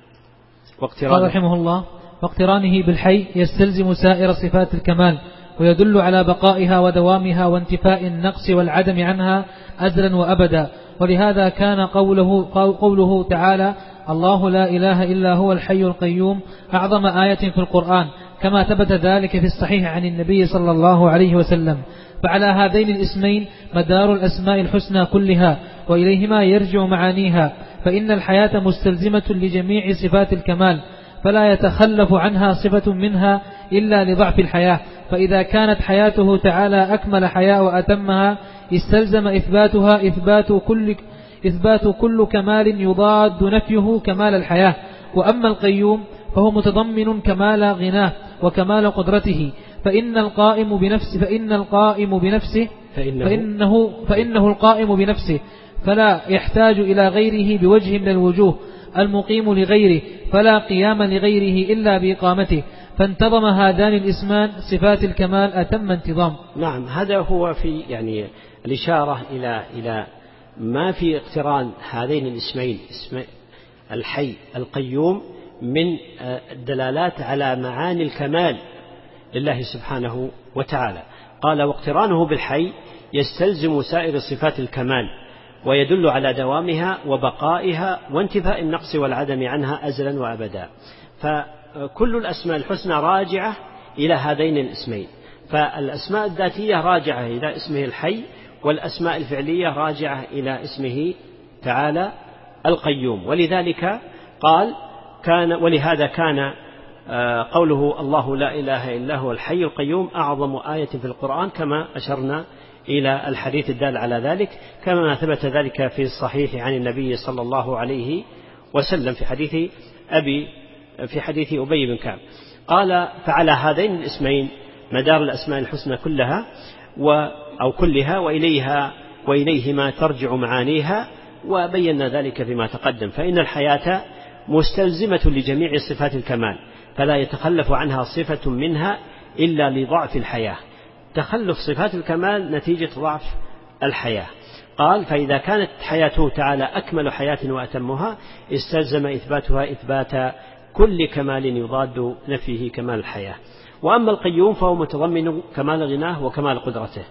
قال رحمه الله: واقترانه بالحي يستلزم سائر صفات الكمال، ويدل على بقائها ودوامها وانتفاء النقص والعدم عنها أزلا وأبدا. ولهذا كان قوله, قوله تعالى: الله لا إله إلا هو الحي القيوم أعظم آية في القرآن، كما ثبت ذلك في الصحيح عن النبي صلى الله عليه وسلم. فعلى هذين الاسمين مدار الأسماء الحسنى كلها، وإليهما يرجع معانيها، فإن الحياة مستلزمة لجميع صفات الكمال، فلا يتخلف عنها صفة منها إلا لضعف الحياة. فإذا كانت حياته تعالى أكمل حياة وأتمها استلزم إثباتها إثبات كل, إثبات كل كمال يضاد نفيه كمال الحياة. وأما القيوم فهو متضمن كمال غناه وكمال قدرته، فإن القائم بنفسه فإن القائم بنفسه فإنه, فإنه, فإنه القائم بنفسه، فلا يحتاج إلى غيره بوجه من الوجوه، المقيم لغيره فلا قيام لغيره إلا بإقامته، فانتظم هذان الاسمان صفات الكمال أتم انتظام. نعم، هذا هو في يعني الإشارة إلى إلى ما في اقتران هذين الاسمين، اسم الحي القيوم، من الدلالات على معاني الكمال لله سبحانه وتعالى. قال: واقترانه بالحي يستلزم سائر صفات الكمال، ويدل على دوامها وبقائها وانتفاء النقص والعدم عنها أزلا وأبدا. فكل الأسماء الحسنى راجعة إلى هذين الاسمين، فالأسماء الذاتية راجعة إلى اسمه الحي، والأسماء الفعلية راجعة إلى اسمه تعالى القيوم. ولذلك قال كان ولهذا كان قوله الله لا إله إلا هو الحي القيوم أعظم آية في القرآن، كما أشرنا إلى الحديث الدال على ذلك، كما ثبت ذلك في الصحيح عن النبي صلى الله عليه وسلم في حديث أبي في حديث أبي بن كعب. قال: فعلى هذين الاسمين مدار الأسماء الحسنى كلها أو كلها، وإليها وإليهما ترجع معانيها، وبينا ذلك فيما تقدم. فإن الحياة مستلزمة لجميع صفات الكمال، فلا يتخلف عنها صفة منها إلا لضعف الحياة. تخلف صفات الكمال نتيجة ضعف الحياة. قال: فإذا كانت حياته تعالى أكمل حياة وأتمها استلزم إثباتها إثبات كل كمال يضاد نفيه كمال الحياة. وأما القيوم فهو متضمن كمال غناه وكمال قدرته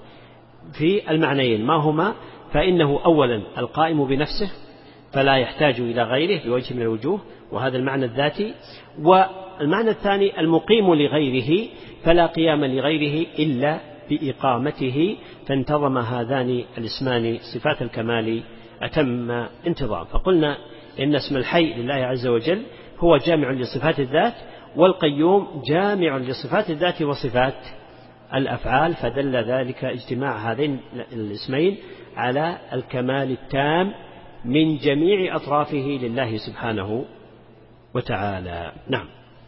في المعنيين، ما هما؟ فإنه أولا القائم بنفسه فلا يحتاج إلى غيره بوجه من الوجوه، وهذا المعنى الذاتي. والمعنى الثاني المقيم لغيره فلا قيام لغيره إلا بإقامته، فانتظم هذان الاسمان صفات الكمال أتم انتظام. فقلنا إن اسم الحي لله عز وجل هو جامع لصفات الذات، والقيوم جامع لصفات الذات وصفات الأفعال، فدل ذلك اجتماع هذين الاسمين على الكمال التام من جميع أطرافه لله سبحانه وتعالى. نعم.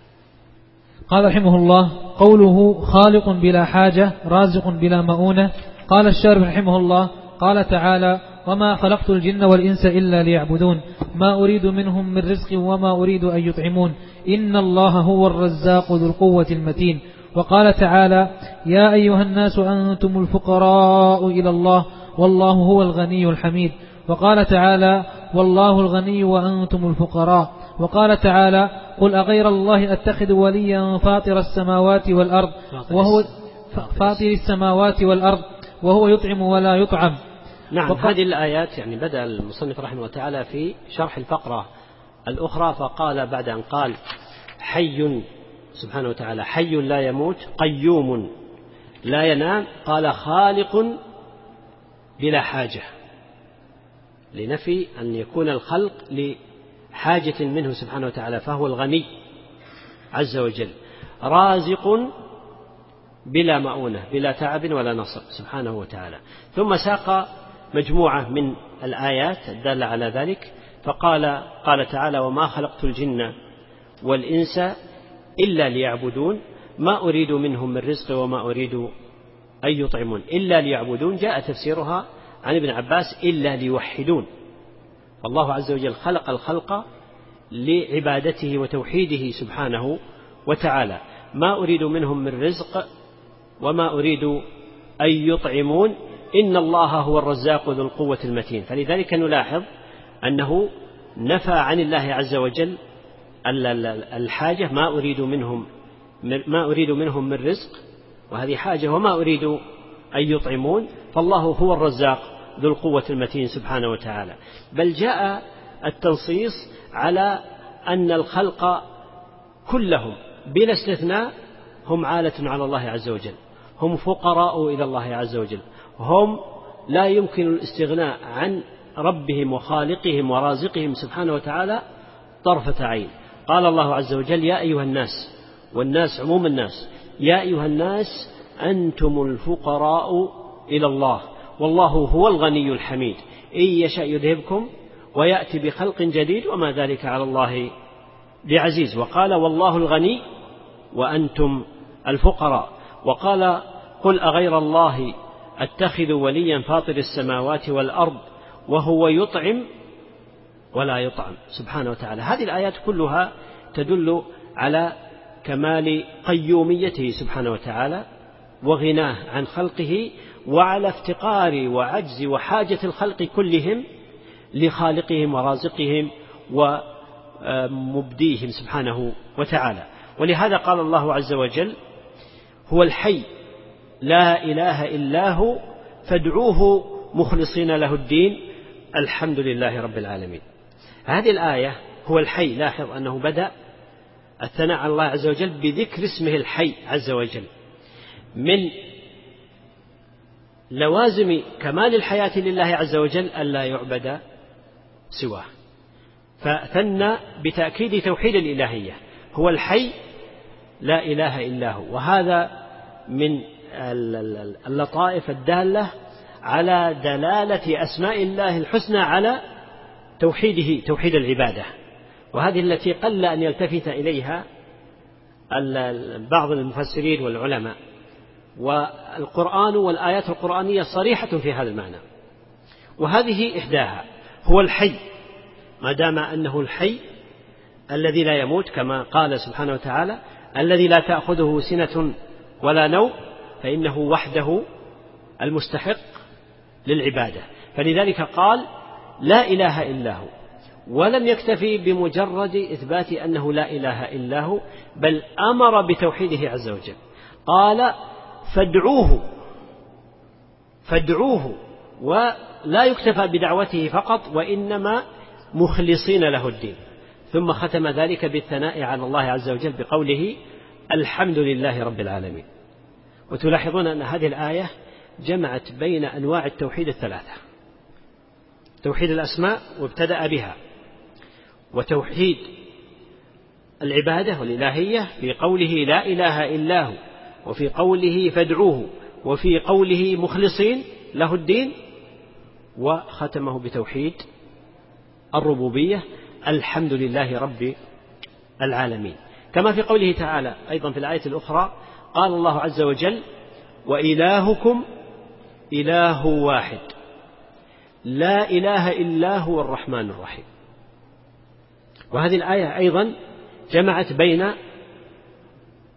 قال رحمه الله: قوله خالق بلا حاجة رازق بلا مؤونة. قال الشارح رحمه الله: قال تعالى: وما خلقت الجن والإنس إلا ليعبدون ما أريد منهم من رزق وما أريد أن يطعمون إن الله هو الرزاق ذو القوة المتين. وقال تعالى يا أيها الناس أنتم الفقراء إلى الله والله هو الغني الحميد. وقال تعالى والله الغني وأنتم الفقراء. وقال تعالى قل أغير الله أتخذ وليا فاطر السماوات والأرض وهو فاطر السماوات والأرض وهو يطعم ولا يطعم. نعم. هذه الآيات يعني بدأ المصنف رحمه الله تعالى في شرح الفقرة الأخرى، فقال بعد أن قال حي سبحانه وتعالى حي لا يموت قيوم لا ينام، قال خالق بلا حاجة، لنفي أن يكون الخلق لحاجة منه سبحانه وتعالى، فهو الغني عز وجل، رازق بلا مؤونة بلا تعب ولا نصب سبحانه وتعالى. ثم ساق مجموعة من الآيات الدالة على ذلك، فقال قال تعالى وما خلقت الجن والإنس إلا ليعبدون ما أريد منهم من رزق وما أريد أن يطعمون. إلا ليعبدون جاء تفسيرها عن ابن عباس إلا ليوحدون، فالله عز وجل خلق الخلق لعبادته وتوحيده سبحانه وتعالى. ما أريد منهم من رزق وما أريد أن يطعمون إن الله هو الرزاق ذو القوة المتين. فلذلك نلاحظ أنه نفى عن الله عز وجل الحاجة، ما أريد منهم ما أريد منهم من رزق وهذه حاجة، وما أريد أن يطعمون، فالله هو الرزاق ذو القوة المتين سبحانه وتعالى. بل جاء التنصيص على أن الخلق كلهم بلا استثناء هم عالة على الله عز وجل، هم فقراء إلى الله عز وجل، هم لا يمكن الاستغناء عن ربهم وخالقهم ورازقهم سبحانه وتعالى طرفة عين. قال الله عز وجل يا أيها الناس، والناس عموم الناس، يا أيها الناس أنتم الفقراء إلى الله والله هو الغني الحميد إن يشاء يذهبكم ويأتي بخلق جديد وما ذلك على الله بعزيز. وقال والله الغني وأنتم الفقراء. وقال قل أغير الله أتخذ وليا فاطر السماوات والأرض وهو يطعم ولا يطعم سبحانه وتعالى. هذه الآيات كلها تدل على كمال قيوميته سبحانه وتعالى وغناه عن خلقه، وعلى افتقار وعجز وحاجة الخلق كلهم لخالقهم ورازقهم ومبديهم سبحانه وتعالى. ولهذا قال الله عز وجل هو الحي لا إله إلا هو فادعوه مخلصين له الدين الحمد لله رب العالمين. هذه الآية هو الحي، لاحظ أنه بدأ الثناء على الله عز وجل بذكر اسمه الحي عز وجل. من لوازم كمال الحياة لله عز وجل ألا يعبد سواه، فثنى بتأكيد توحيد الإلهية، هو الحي لا إله إلا هو. وهذا من اللطائف الدالة على دلالة أسماء الله الحسنى على توحيده توحيد العبادة، وهذه التي قل أن يلتفت إليها بعض المفسرين والعلماء. والقرآن والآيات القرآنية صريحة في هذا المعنى، وهذه إحداها. هو الحي ما دام أنه الحي الذي لا يموت كما قال سبحانه وتعالى الذي لا تأخذه سنة ولا نوم، فإنه وحده المستحق للعبادة. فلذلك قال لا إله إلا هو، ولم يكتفي بمجرد إثبات أنه لا إله إلا هو، بل أمر بتوحيده عز وجل. قال فادعوه فادعوه ولا يكتفى بدعوته فقط، وإنما مخلصين له الدين. ثم ختم ذلك بالثناء على الله عز وجل بقوله الحمد لله رب العالمين. وتلاحظون أن هذه الآية جمعت بين أنواع التوحيد الثلاثة: توحيد الأسماء وابتدأ بها، وتوحيد العبادة والإلهية في قوله لا إله إلا هو، وفي قوله فادعوه، وفي قوله مخلصين له الدين، وختمه بتوحيد الربوبية الحمد لله رب العالمين. كما في قوله تعالى أيضا في الآية الأخرى قال الله عز وجل وإلهكم إله واحد لا إله إلا هو الرحمن الرحيم. وهذه الآية أيضا جمعت بين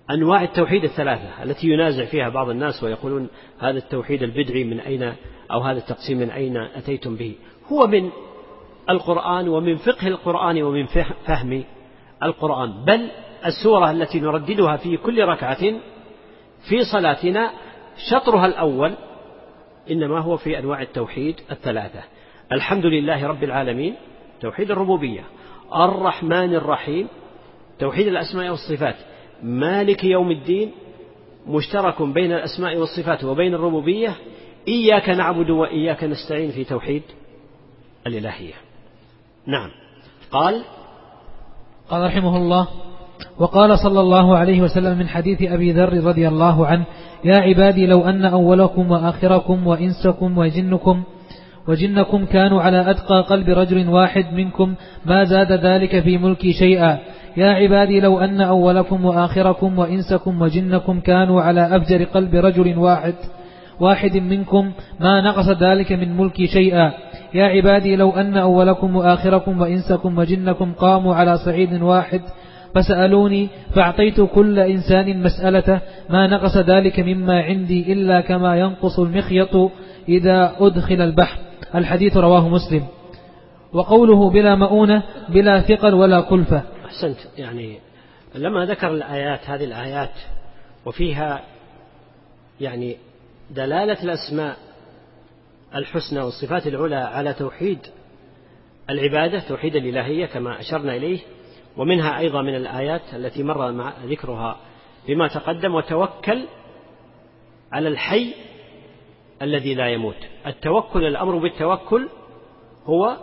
أنواع التوحيد الثلاثة التي ينازع فيها بعض الناس ويقولون هذا التوحيد البدعي من أين، أو هذا التقسيم من أين أتيتم به، هو من القرآن ومن فقه القرآن ومن فهم القرآن. بل السورة التي نرددها في كل ركعة في صلاتنا شطرها الأول إنما هو في أنواع التوحيد الثلاثة: الحمد لله رب العالمين توحيد الربوبية، الرحمن الرحيم توحيد الأسماء والصفات، مالك يوم الدين مشترك بين الأسماء والصفات وبين الربوبية، إياك نعبد وإياك نستعين في توحيد الإلهية. نعم. قال قال رحمه الله: وقال صلى الله عليه وسلم من حديث أبي ذر رضي الله عنه: يا عبادي لو أن أولكم وآخركم وإنسكم وجنكم وجنكم كانوا على أتقى قلب رجل واحد منكم ما زاد ذلك في ملكي شيئا. يا عبادي لو أن أولكم وآخركم وإنسكم وجنكم كانوا على أفجر قلب رجل واحد واحد منكم ما نقص ذلك من ملكي شيئا. يا عبادي لو أن أولكم وآخركم وإنسكم وجنكم قاموا على صعيد واحد فسألوني فأعطيت كل إنسان مسألته ما نقص ذلك مما عندي إلا كما ينقص المخيط إذا أدخل البحر. الحديث رواه مسلم. وقوله بلا مؤونة بلا ثقل ولا كلفة. أحسنت. يعني لما ذكر الآيات هذه الآيات وفيها يعني دلالة الأسماء الحسنى والصفات العلى على توحيد العبادة توحيد الإلهية كما أشرنا إليه، ومنها أيضا من الآيات التي مر مع ذكرها بما تقدم: وتوكل على الحي الذي لا يموت. التوكل، الأمر بالتوكل هو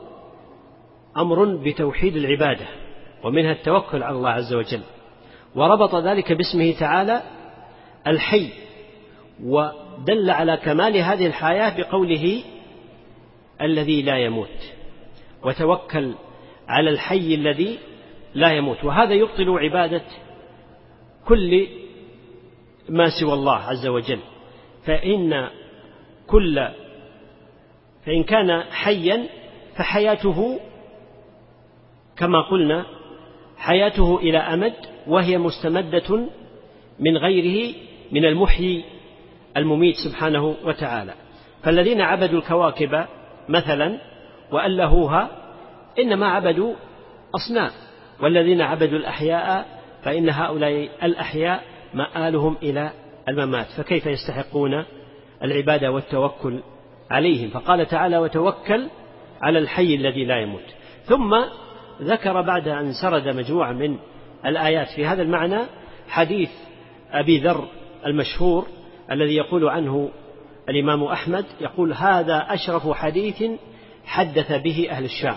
أمر بتوحيد العبادة، ومنها التوكل على الله عز وجل، وربط ذلك باسمه تعالى الحي، ودل على كمال هذه الحياة بقوله الذي لا يموت. وتوكل على الحي الذي لا يموت، وهذا يبطل عبادة كل ما سوى الله عز وجل، فإن كل فإن كان حيا فحياته كما قلنا حياته إلى أمد، وهي مستمدة من غيره من المحيي المميت سبحانه وتعالى. فالذين عبدوا الكواكب مثلا وألهوها إنما عبدوا أصنام، والذين عبدوا الأحياء فإن هؤلاء الأحياء مآلهم إلى الممات، فكيف يستحقون العبادة والتوكل عليهم؟ فقال تعالى: وتوكل على الحي الذي لا يموت. ثم ذكر بعد أن سرد مجموعة من الآيات في هذا المعنى حديث أبي ذر المشهور الذي يقول عنه الإمام أحمد، يقول: هذا أشرف حديث حدث به أهل الشام.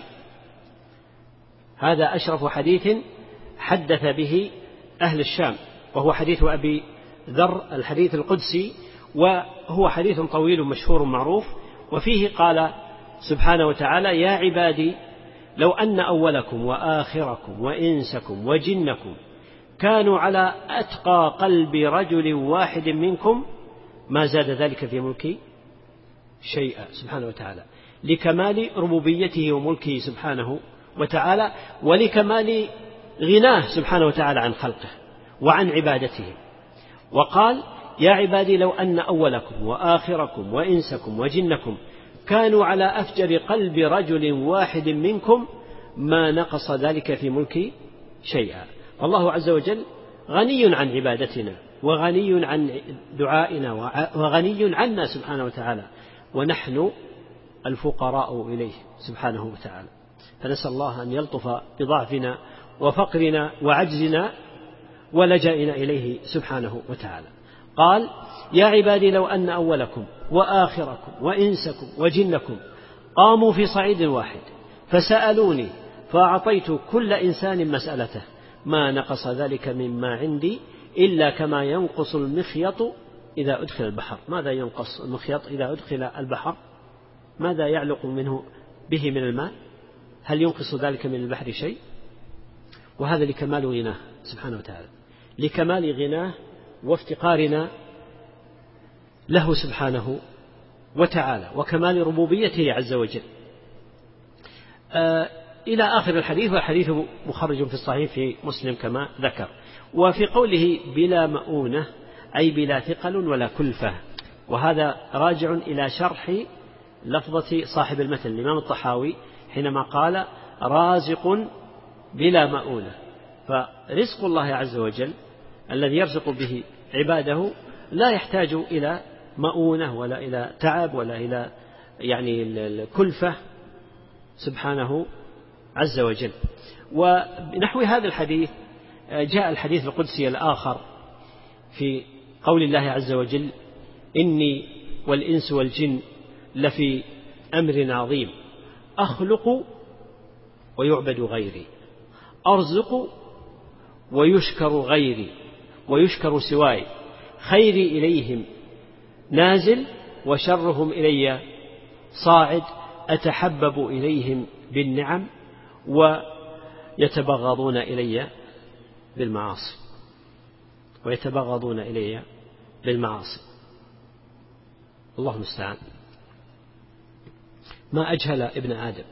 هذا أشرف حديث حدث به أهل الشام، وهو حديث أبي ذر الحديث القدسي، وهو حديث طويل مشهور معروف. وفيه قال سبحانه وتعالى: يا عبادي لو أن أولكم وآخركم وإنسكم وجنكم كانوا على أتقى قلب رجل واحد منكم ما زاد ذلك في ملكي شيئا. سبحانه وتعالى، لكمال ربوبيته وملكه سبحانه وتعالى، ولكمال غناه سبحانه وتعالى عن خلقه وعن عبادته. وقال: يا عبادي لو أن أولكم وآخركم وإنسكم وجنكم كانوا على أفجر قلب رجل واحد منكم ما نقص ذلك في ملكي شيئا. الله عز وجل غني عن عبادتنا، وغني عن دعائنا، وغني عنا سبحانه وتعالى، ونحن الفقراء إليه سبحانه وتعالى. فنسأل الله أن يلطف بضعفنا وفقرنا وعجزنا ولجأنا إليه سبحانه وتعالى. قال: يا عبادي لو أن أولكم وآخركم وإنسكم وجنكم قاموا في صعيد واحد فسألوني فأعطيت كل إنسان مسألته ما نقص ذلك مما عندي إلا كما ينقص المخيط إذا أدخل البحر. ماذا ينقص المخيط إذا أدخل البحر؟ ماذا يعلق منه به من الماء؟ هل ينقص ذلك من البحر شيء؟ وهذا لكمال غناه سبحانه وتعالى، لكمال غناه وافتقارنا له سبحانه وتعالى، وكمال ربوبيته عز وجل. إلى آخر الحديث، والحديث مخرج في الصحيح في مسلم كما ذكر. وفي قوله بلا مؤونة أي بلا ثقل ولا كلفة، وهذا راجع إلى شرح لفظة صاحب المتن الإمام الطحاوي حينما قال رازق بلا مؤونة. فرزق الله عز وجل الذي يرزق به عباده لا يحتاج إلى مؤونة ولا إلى تعب ولا إلى يعني الكلفة سبحانه عز وجل. ونحو هذا الحديث جاء الحديث القدسي الآخر في قول الله عز وجل إني والإنس والجن لفي أمر عظيم أخلق ويعبد غيري، أرزق ويشكر غيري ويشكر سواي، خيري إليهم نازل وشرهم إلي صاعد، أتحبب إليهم بالنعم ويتبغضون إلي بالمعاصي ويتبغضون إلي بالمعاصي. الله المستعان. ما أجهل ابن آدم.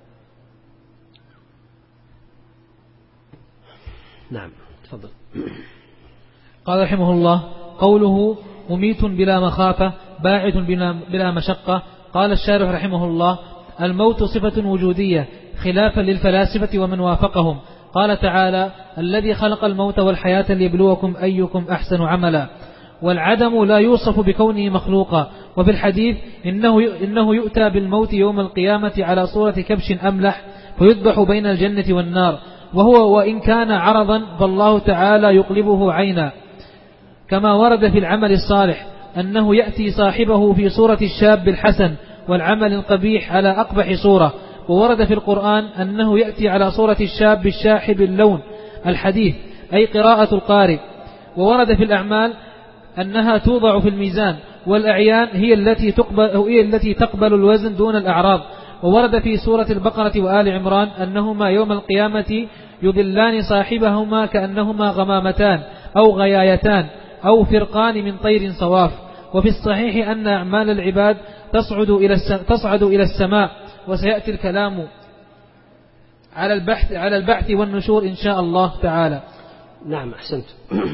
نعم تفضل. قال رحمه الله: قوله مميت بلا مخافة باعث بلا مشقة. قال الشارح رحمه الله: الموت صفة وجودية خلافا للفلاسفة ومن وافقهم. قال تعالى: الذي خلق الموت والحياة ليبلوكم أيكم أحسن عملا. والعدم لا يوصف بكونه مخلوقا. وفي الحديث إنه, إنه يؤتى بالموت يوم القيامة على صورة كبش أملح فيذبح بين الجنة والنار، وهو وإن كان عرضا فالله تعالى يقلبه عينا. كما ورد في العمل الصالح أنه يأتي صاحبه في صورة الشاب الحسن، والعمل القبيح على أقبح صورة. وورد في القرآن أنه يأتي على صورة الشاب الشاحب اللون الحديث، أي قراءة القارئ. وورد في الأعمال أنها توضع في الميزان، والأعيان هي التي تقبل, هي التي تقبل الوزن دون الأعراض. وورد في سورة البقرة وآل عمران أنهما يوم القيامة يضلان صاحبهما كأنهما غمامتان أو غيايتان أو فرقان من طير صواف. وفي الصحيح أن أعمال العباد تصعد إلى تصعد إلى السماء. وسيأتي الكلام على البحث على البعث والنشور إن شاء الله تعالى. نعم أحسنت.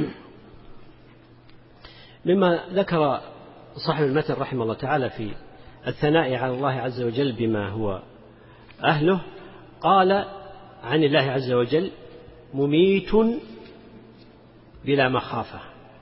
مما ذكر صاحب المتن رحمه الله تعالى في الثناء على الله عز وجل بما هو أهله، قال عن الله عز وجل مميت بلا مخافة.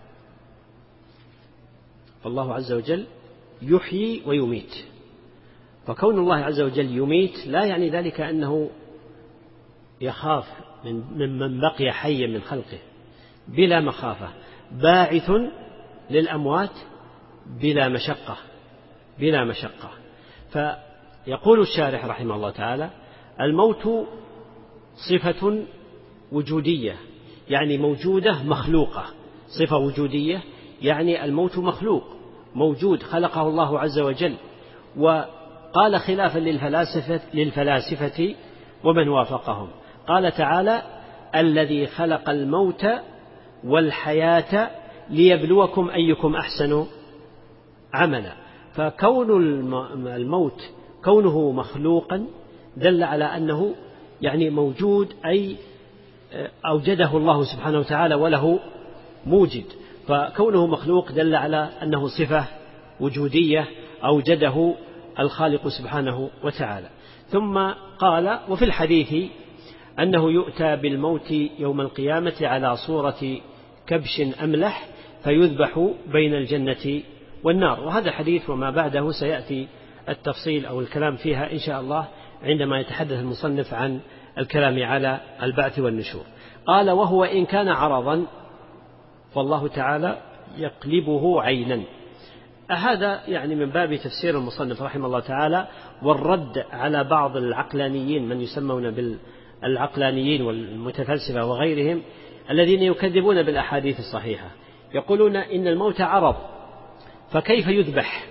فالله عز وجل يحيي ويميت، فكون الله عز وجل يميت لا يعني ذلك أنه يخاف من من بقي حيا من خلقه، بلا مخافة، باعث للأموات بلا مشقة بلا مشقة. فيقول الشارح رحمه الله تعالى: الموت صفة وجودية، يعني موجودة مخلوقة. صفة وجودية يعني الموت مخلوق موجود خلقه الله عز وجل. وقال خلافا للفلاسفة, للفلاسفة ومن وافقهم، قال تعالى: الذي خلق الموت والحياة ليبلوكم أيكم أحسن عملا. فكون الموت كونه مخلوقا دل على أنه يعني موجود، أي أوجده الله سبحانه وتعالى وله موجد. فكونه مخلوق دل على أنه صفة وجودية أوجده الخالق سبحانه وتعالى. ثم قال: وفي الحديث أنه يؤتى بالموت يوم القيامة على صورة كبش أملح فيذبح بين الجنة والنار. وهذا حديث وما بعده سيأتي التفصيل أو الكلام فيها إن شاء الله عندما يتحدث المصنف عن الكلام على البعث والنشور. قال: وهو إن كان عرضا فالله تعالى يقلبه عينا. هذا يعني من باب تفسير المصنف رحمه الله تعالى والرد على بعض العقلانيين من يسمون بالعقلانيين والمتفلسفة وغيرهم الذين يكذبون بالأحاديث الصحيحة، يقولون إن الموت عرض فكيف يذبح؟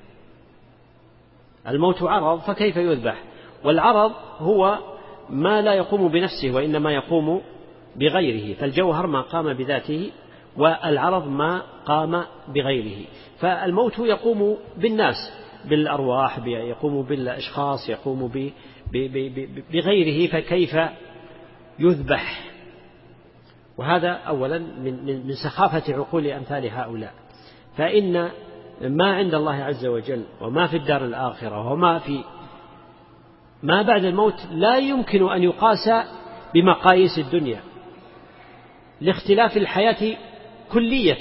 الموت عرض فكيف يذبح؟ والعرض هو ما لا يقوم بنفسه وإنما يقوم بغيره، فالجوهر ما قام بذاته والعرض ما قام بغيره. فالموت يقوم بالناس، بالأرواح، يقوم بالأشخاص، يقوم بغيره فكيف يذبح؟ وهذا أولا من سخافة عقول أمثال هؤلاء. فإن ما عند الله عز وجل وما في الدار الآخرة وما في ما بعد الموت لا يمكن أن يقاس بمقاييس الدنيا لاختلاف الحياة كلية.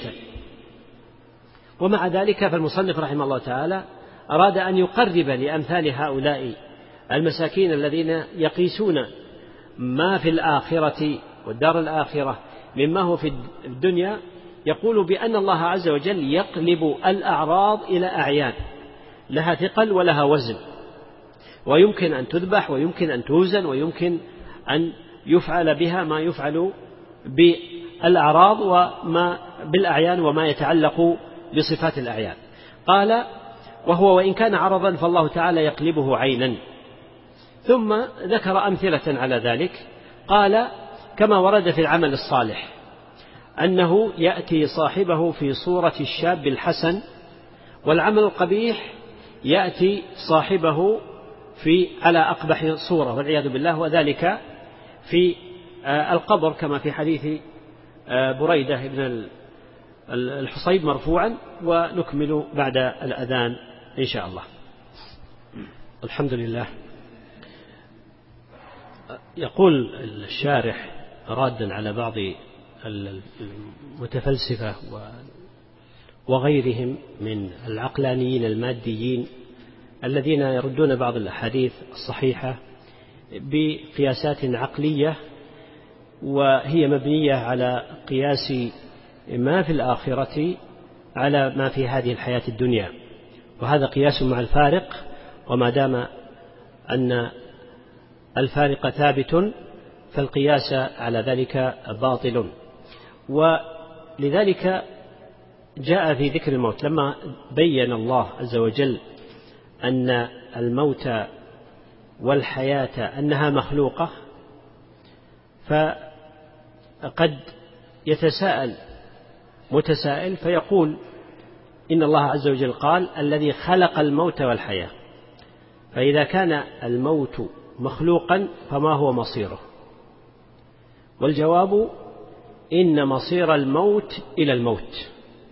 ومع ذلك فالمصنف رحمه الله تعالى أراد أن يقرب لأمثال هؤلاء المساكين الذين يقيسون ما في الآخرة والدار الآخرة مما هو في الدنيا، يقول بأن الله عز وجل يقلب الأعراض إلى أعيان لها ثقل ولها وزن، ويمكن أن تذبح ويمكن أن توزن ويمكن أن يفعل بها ما يفعل بالأعراض وما بالأعيان وما يتعلق بصفات الأعيان. قال: وهو وإن كان عرضا فالله تعالى يقلبه عينا. ثم ذكر أمثلة على ذلك، قال: كما ورد في العمل الصالح أنه يأتي صاحبه في صورة الشاب الحسن، والعمل القبيح يأتي صاحبه في على أقبح صورة والعياذ بالله، وذلك في القبر كما في حديث بريدة بن الحصيب مرفوعا. ونكمل بعد الأذان إن شاء الله. الحمد لله. يقول الشارح رادا على بعض المتفلسفة وغيرهم من العقلانيين الماديين الذين يردون بعض الأحاديث الصحيحة بقياسات عقلية، وهي مبنية على قياس ما في الآخرة على ما في هذه الحياة الدنيا، وهذا قياس مع الفارق، وما دام أن الفارق ثابت فالقياس على ذلك باطل. ولذلك جاء في ذكر الموت لما بين الله عز وجل أن الموت والحياة أنها مخلوقة، فقد يتساءل متسائل فيقول إن الله عز وجل قال: الذي خلق الموت والحياة، فإذا كان الموت مخلوقا فما هو مصيره؟ والجواب: إن مصير الموت إلى الموت.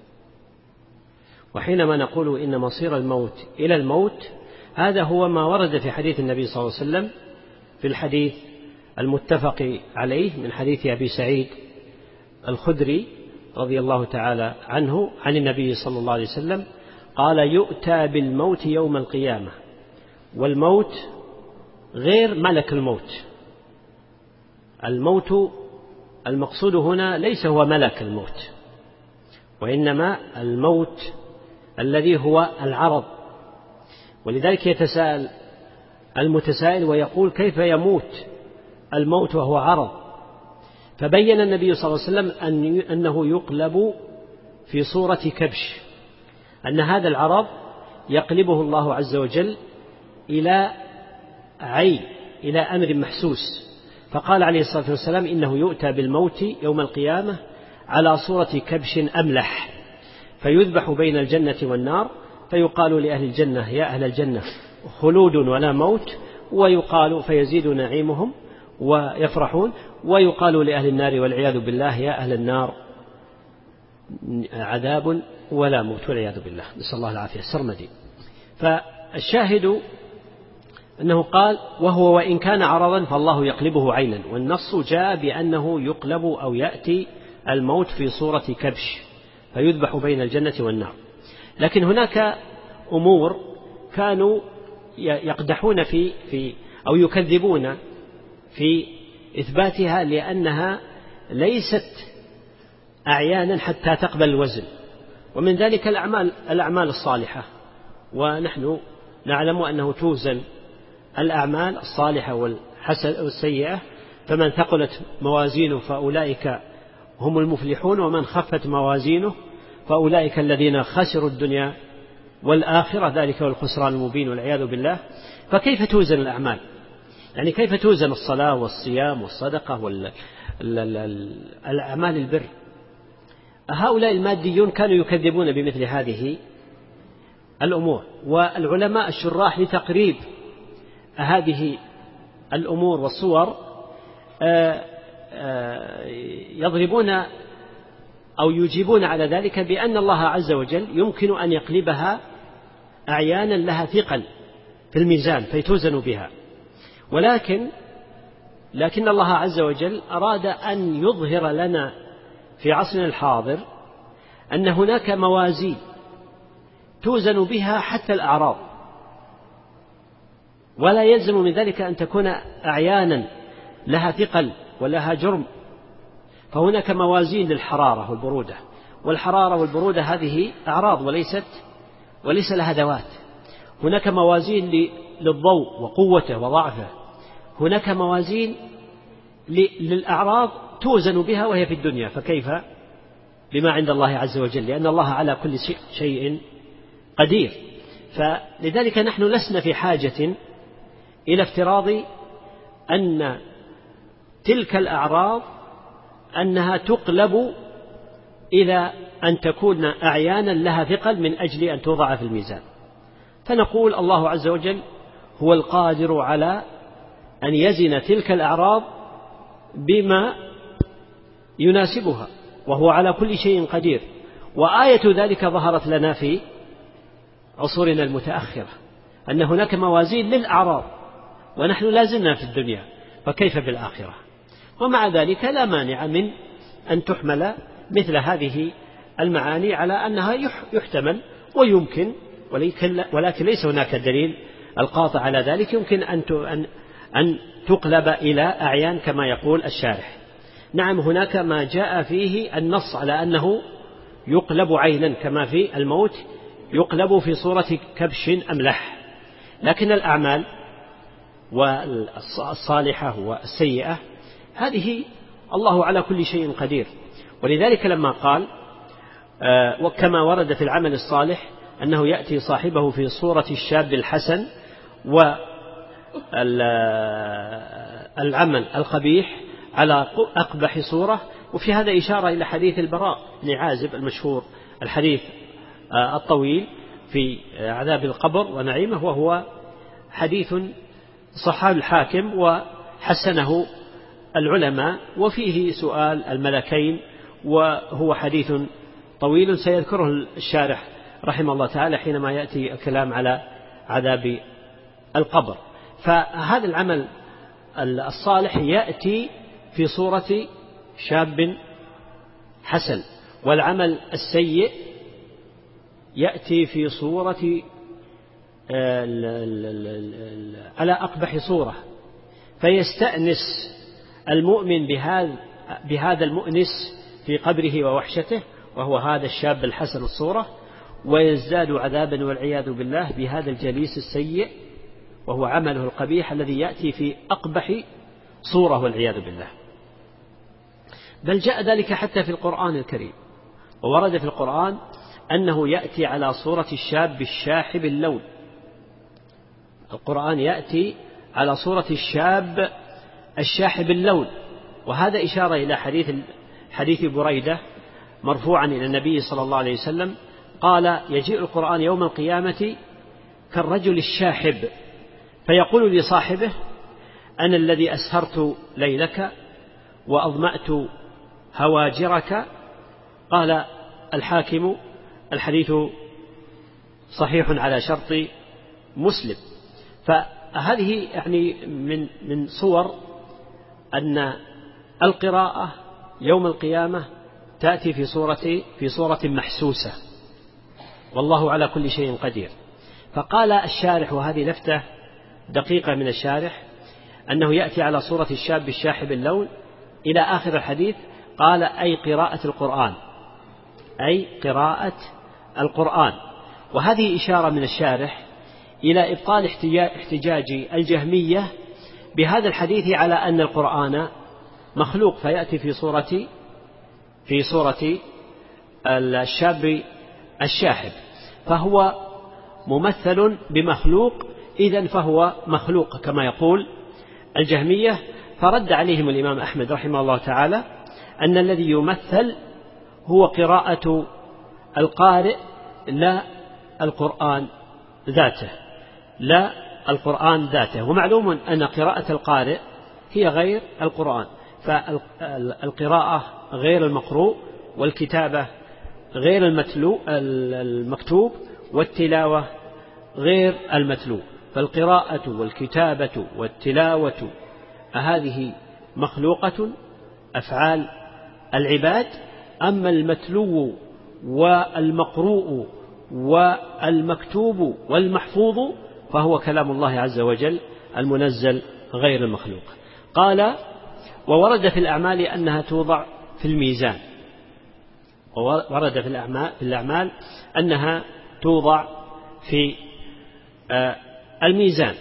وحينما نقول إن مصير الموت إلى الموت، هذا هو ما ورد في حديث النبي صلى الله عليه وسلم في الحديث المتفق عليه من حديث أبي سعيد الخدري رضي الله تعالى عنه عن النبي صلى الله عليه وسلم قال: يؤتى بالموت يوم القيامة، والموت غير ملك الموت. الموت المقصود هنا ليس هو ملك الموت، وإنما الموت الذي هو العرض. ولذلك يتساءل المتسائل ويقول: كيف يموت الموت وهو عرض؟ فبين النبي صلى الله عليه وسلم أن أنه يقلب في صورة كبش، أن هذا العرض يقلبه الله عز وجل إلى عين، إلى أمر محسوس. فقال عليه الصلاة والسلام: إنه يؤتى بالموت يوم القيامة على صورة كبش أملح، فيذبح بين الجنة والنار، فيقال لأهل الجنة: يا أهل الجنة خلود ولا موت، ويقال فيزيد نعيمهم ويفرحون، ويقال لأهل النار والعياذ بالله: يا أهل النار عذاب ولا موت والعياذ بالله، نسأل الله العافية السرمدي. فالشاهد أنه قال: وهو وإن كان عرضا فالله يقلبه عينا، والنص جاء بأنه يقلب أو يأتي الموت في صورة كبش فيذبح بين الجنة والنار. لكن هناك أمور كانوا يقدحون في في أو يكذبون في إثباتها، لأنها ليست أعيانا حتى تقبل الوزن، ومن ذلك الأعمال الأعمال الصالحة. ونحن نعلم أنه توزن الأعمال الصالحة والسيئة، فمن ثقلت موازينه فأولئك هم المفلحون، ومن خفت موازينه فأولئك الذين خسروا الدنيا والآخرة، ذلك هو الخسران المبين والعياذ بالله. فكيف توزن الأعمال؟ يعني كيف توزن الصلاة والصيام والصدقة والأعمال البر؟ هؤلاء الماديون كانوا يكذبون بمثل هذه الأمور، والعلماء الشراح لتقريب هذه الأمور والصور يضربون أو يجيبون على ذلك بأن الله عز وجل يمكن أن يقلبها أعيانا لها ثقل في الميزان فيتوزن بها، ولكن لكن الله عز وجل أراد أن يظهر لنا في عصرنا الحاضر أن هناك موازين توزن بها حتى الأعراض، ولا يلزم من ذلك أن تكون أعيانا لها ثقل ولها جرم. فهناك موازين للحرارة والبرودة، والحرارة والبرودة هذه أعراض وليست وليس لها ذوات. هناك موازين للضوء وقوته وضعفه، هناك موازين للأعراض توزن بها وهي في الدنيا، فكيف بما عند الله عز وجل، لأن الله على كل شيء قدير. فلذلك نحن لسنا في حاجة إلى افتراض أن تلك الأعراض أنها تقلب إلى أن تكون أعيانا لها ثقل من أجل أن توضع في الميزان، فنقول الله عز وجل هو القادر على أن يزن تلك الأعراض بما يناسبها، وهو على كل شيء قدير. وآية ذلك ظهرت لنا في عصورنا المتأخرة، أن هناك موازين للأعراض ونحن لازلنا في الدنيا، فكيف بالآخرة؟ ومع ذلك لا مانع من أن تحمل مثل هذه المعاني على أنها يحتمل ويمكن، ولكن ليس هناك دليل القاطع على ذلك. يمكن أن تقلب إلى أعيان كما يقول الشارح. نعم، هناك ما جاء فيه النص على أنه يقلب عينا كما في الموت يقلب في صورة كبش أملح، لكن الأعمال والصالحة والسيئة هذه الله على كل شيء قدير. ولذلك لما قال وكما ورد في العمل الصالح أنه يأتي صاحبه في صورة الشاب الحسن، والعمل القبيح على أقبح صورة. وفي هذا إشارة إلى حديث البراء بن عازب المشهور، الحديث الطويل في عذاب القبر ونعيمه، وهو حديث صححه الحاكم وحسنه العلماء، وفيه سؤال الملكين، وهو حديث طويل سيذكره الشارح رحمه الله تعالى حينما يأتي الكلام على عذاب القبر. فهذا العمل الصالح يأتي في صورة شاب حسن، والعمل السيء يأتي في صورة على أقبح صورة، فيستأنس المؤمن بهذا المؤنس في قبره ووحشته، وهو هذا الشاب الحسن الصورة، ويزداد عذابا والعياذ بالله بهذا الجليس السيء، وهو عمله القبيح الذي يأتي في أقبح صورة والعياذ بالله. بل جاء ذلك حتى في القرآن الكريم، وورد في القرآن أنه يأتي على صورة الشاب الشاحب اللون. القرآن يأتي على صورة الشاب الشاحب اللون، وهذا إشارة إلى حديث حديث بريدة مرفوعا إلى النبي صلى الله عليه وسلم قال: يجيء القرآن يوم القيامة كالرجل الشاحب، فيقول لصاحبه: أنا الذي أسهرت ليلك وأظمأت هواجرك. قال الحاكم: الحديث صحيح على شرط مسلم. فهذه يعني من من صور أن القراءة يوم القيامة تأتي في صورة في صورة محسوسة، والله على كل شيء قدير. فقال الشارح، وهذه لفتة دقيقة من الشارح، أنه يأتي على صورة الشاب الشاحب اللون إلى آخر الحديث، قال: أي قراءة القرآن، أي قراءة القرآن. وهذه إشارة من الشارح إلى إبطال احتجاج الجهمية بهذا الحديث على أن القرآن مخلوق، فيأتي في صورة في صورة الشاب الشاحب، فهو ممثل بمخلوق، إذن فهو مخلوق كما يقول الجهمية. فرد عليهم الإمام أحمد رحمه الله تعالى أن الذي يمثل هو قراءة القارئ لا القرآن ذاته، لا القرآن ذاته. ومعلوم أن قراءة القارئ هي غير القرآن، فالقراءة غير المقروء، والكتابة غير المتلو المكتوب، والتلاوة غير المتلو. فالقراءة والكتابة والتلاوة هذه مخلوقة أفعال العباد، أما المتلو والمقروء والمكتوب والمحفوظ فهو كلام الله عز وجل المنزل غير المخلوق. قال: وورد في الأعمال أنها توضع في الميزان، وورد في الأعمال, في الأعمال أنها توضع في الميزان.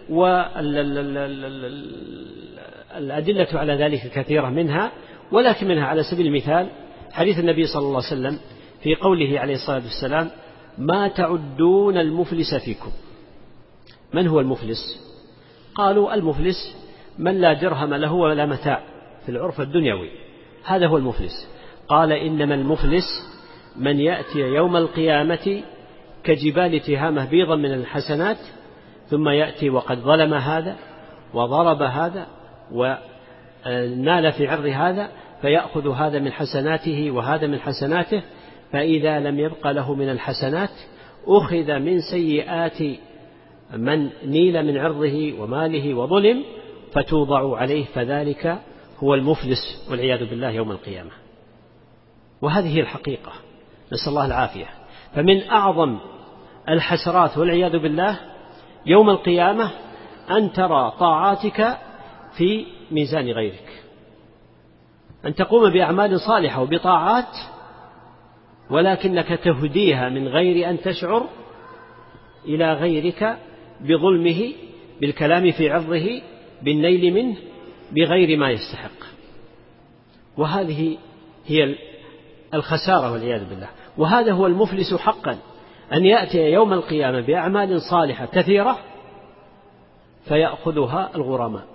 والأدلة على ذلك كثيرة منها، ولكن منها على سبيل المثال حديث النبي صلى الله عليه وسلم في قوله عليه الصلاة والسلام: ما تعدون المفلس فيكم. من هو المفلس؟ قالوا: المفلس من لا درهم له ولا متاع في العرف الدنيوي، هذا هو المفلس. قال: إنما المفلس من يأتي يوم القيامة كجبال تهامة بيضا من الحسنات، ثم يأتي وقد ظلم هذا وضرب هذا ونال في عرض هذا، فيأخذ هذا من حسناته وهذا من حسناته، فإذا لم يبق له من الحسنات أخذ من سيئات من نيل من عرضه وماله وظلم فتوضع عليه، فذلك هو المفلس والعياذ بالله يوم القيامة. وهذه الحقيقة، نسأل الله العافية. فمن أعظم الحسرات والعياذ بالله يوم القيامة أن ترى طاعاتك في ميزان غيرك، أن تقوم بأعمال صالحة وبطاعات ولكنك تهديها من غير أن تشعر إلى غيرك بظلمه، بالكلام في عرضه، بالنيل منه بغير ما يستحق. وهذه هي الخسارة والعياذ بالله. وهذا هو المفلس حقا، أن يأتي يوم القيامة بأعمال صالحة كثيرة فيأخذها الغرماء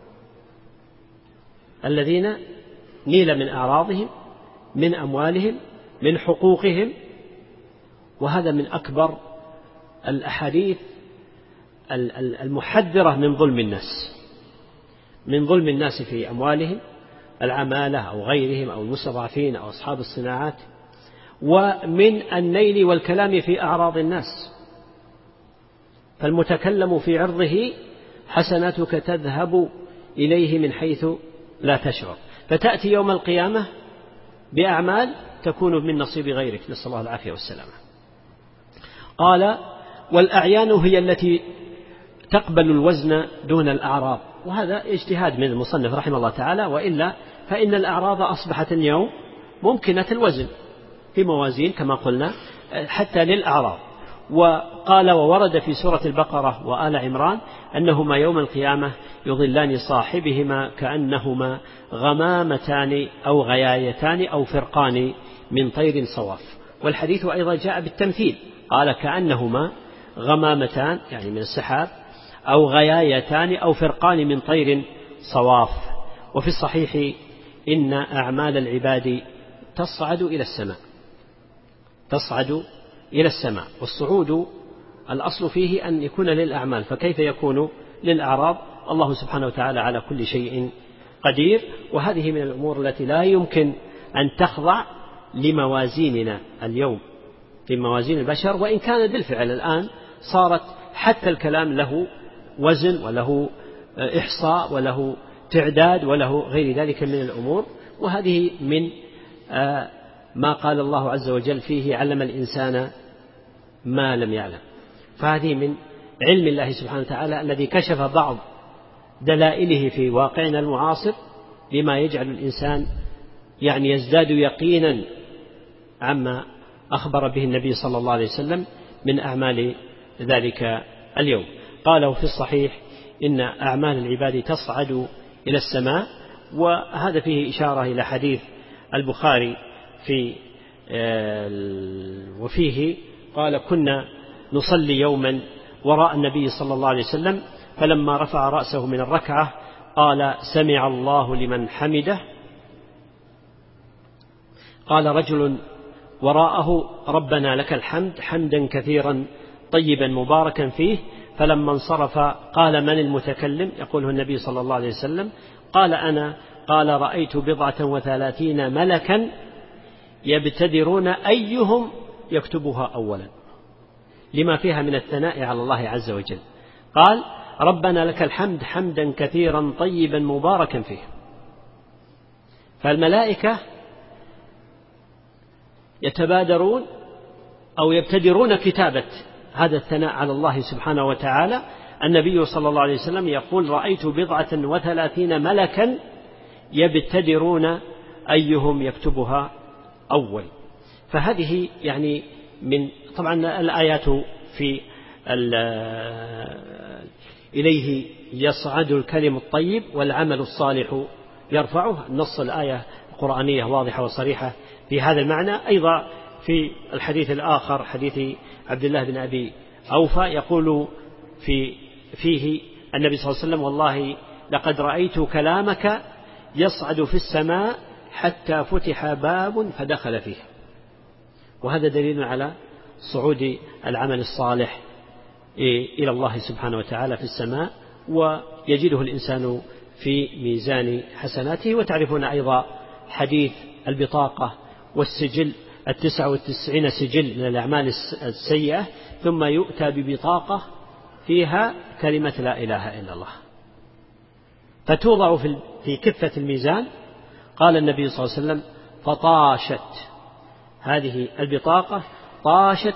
الذين نيل من أعراضهم، من أموالهم، من حقوقهم. وهذا من أكبر الأحاديث المحذرة من ظلم الناس، من ظلم الناس في أموالهم، العمالة أو غيرهم أو المستضعفين أو أصحاب الصناعات، ومن النيل والكلام في أعراض الناس. فالمتكلم في عرضه حسناتك تذهب إليه من حيث لا تشعر، فتأتي يوم القيامة بأعمال تكون من نصيب غيرك، نسأل الله العافية والسلامة. قال: والأعيان هي التي تقبل الوزن دون الأعراض. وهذا اجتهاد من المصنف رحمه الله تعالى، وإلا فإن الأعراض أصبحت اليوم ممكنة الوزن في موازين كما قلنا حتى للأعراض. وقال: وورد في سورة البقرة وآل عمران أنهما يوم القيامة يظلان صاحبهما كأنهما غمامتان أو غيايتان أو فرقان من طير صواف. والحديث أيضا جاء بالتمثيل، قال: كأنهما غمامتان يعني من السحاب، أو غيايتان أو فرقان من طير صواف. وفي الصحيح إن أعمال العباد تصعد إلى السماء، تصعد إلى السماء، والصعود الأصل فيه أن يكون للأعمال، فكيف يكون للأعراض؟ الله سبحانه وتعالى على كل شيء قدير. وهذه من الأمور التي لا يمكن أن تخضع لموازيننا اليوم، لموازين البشر، وإن كان بالفعل الآن صارت حتى الكلام له وزن وله إحصاء وله تعداد وله غير ذلك من الأمور. وهذه من ما قال الله عز وجل فيه: علم الإنسان ما لم يعلم. فهذه من علم الله سبحانه وتعالى الذي كشف بعض دلائله في واقعنا المعاصر، بما يجعل الإنسان يعني يزداد يقينا عما أخبر به النبي صلى الله عليه وسلم من أعمال ذلك اليوم. قاله في الصحيح إن أعمال العباد تصعد إلى السماء. وهذا فيه إشارة إلى حديث البخاري في وفيه قال: كنا نصلي يوما وراء النبي صلى الله عليه وسلم، فلما رفع رأسه من الركعة قال: سمع الله لمن حمده. قال رجل وراءه: ربنا لك الحمد حمدا كثيرا طيبا مباركا فيه. فلما انصرف قال من المتكلم؟ يقوله النبي صلى الله عليه وسلم. قال أنا. قال رأيت بضعة وثلاثين ملكا يبتدرون أيهم يكتبها أولا، لما فيها من الثناء على الله عز وجل. قال ربنا لك الحمد حمدا كثيرا طيبا مباركا فيه. فالملائكة يتبادرون أو يبتدرون كتابة هذا الثناء على الله سبحانه وتعالى. النبي صلى الله عليه وسلم يقول رأيت بضعة وثلاثين ملكا يبتدرون أيهم يكتبها أول. فهذه يعني من طبعا الآيات في إليه يصعد الكلم الطيب والعمل الصالح يرفعه. نص الآية القرآنية واضحة وصريحة في هذا المعنى. أيضا في الحديث الآخر حديث عبد الله بن أبي أوفى يقول في فيه النبي صلى الله عليه وسلم والله لقد رأيت كلامك يصعد في السماء حتى فتح باب فدخل فيه. وهذا دليل على صعود العمل الصالح إلى الله سبحانه وتعالى في السماء، ويجده الإنسان في ميزان حسناته. وتعرفون أيضا حديث البطاقة والسجل التسعة والتسعين سجل من الأعمال السيئة، ثم يؤتى ببطاقة فيها كلمة لا إله إلا الله فتوضع في كفة الميزان. قال النبي صلى الله عليه وسلم فطاشت هذه البطاقة، طاشت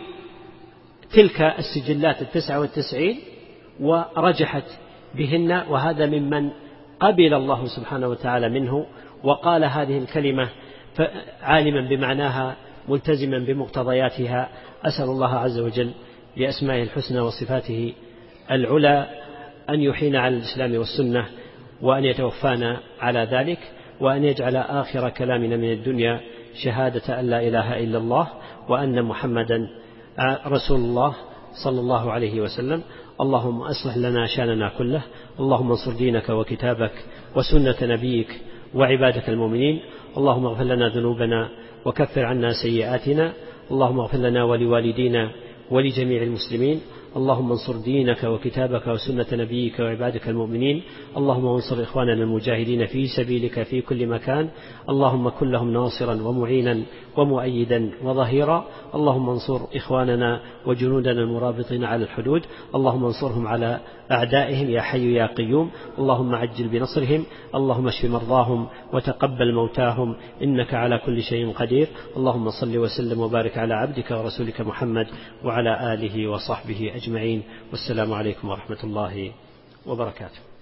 بتلك السجلات التسعة والتسعين ورجحت بهن، وهذا ممن قبل الله سبحانه وتعالى منه وقال هذه الكلمة عالما بمعناها ملتزما بمقتضياتها. أسأل الله عز وجل بأسمائه الحسنى وصفاته العلى أن يحين على الإسلام والسنة، وأن يتوفانا على ذلك، وأن يجعل آخر كلامنا من الدنيا شهادة أن لا إله إلا الله وأن محمدا رسول الله صلى الله عليه وسلم. اللهم أصلح لنا شأننا كله، اللهم انصر دينك وكتابك وسنة نبيك وعبادك المؤمنين. اللهم اغفر لنا ذنوبنا وكفر عنا سيئاتنا، اللهم اغفر لنا ولوالدينا ولجميع المسلمين. اللهم انصر دينك وكتابك وسنة نبيك وعبادك المؤمنين. اللهم انصر إخواننا المجاهدين في سبيلك في كل مكان، اللهم كن لهم ناصرا ومعينا ومؤيدا وظهيرا. اللهم انصر إخواننا وجنودنا المرابطين على الحدود، اللهم انصرهم على أعدائهم يا حي يا قيوم. اللهم عجل بنصرهم، اللهم اشف مرضاهم وتقبل موتاهم إنك على كل شيء قدير. اللهم صل وسلم وبارك على عبدك ورسولك محمد وعلى آله وصحبه أجمعين، والسلام عليكم ورحمة الله وبركاته.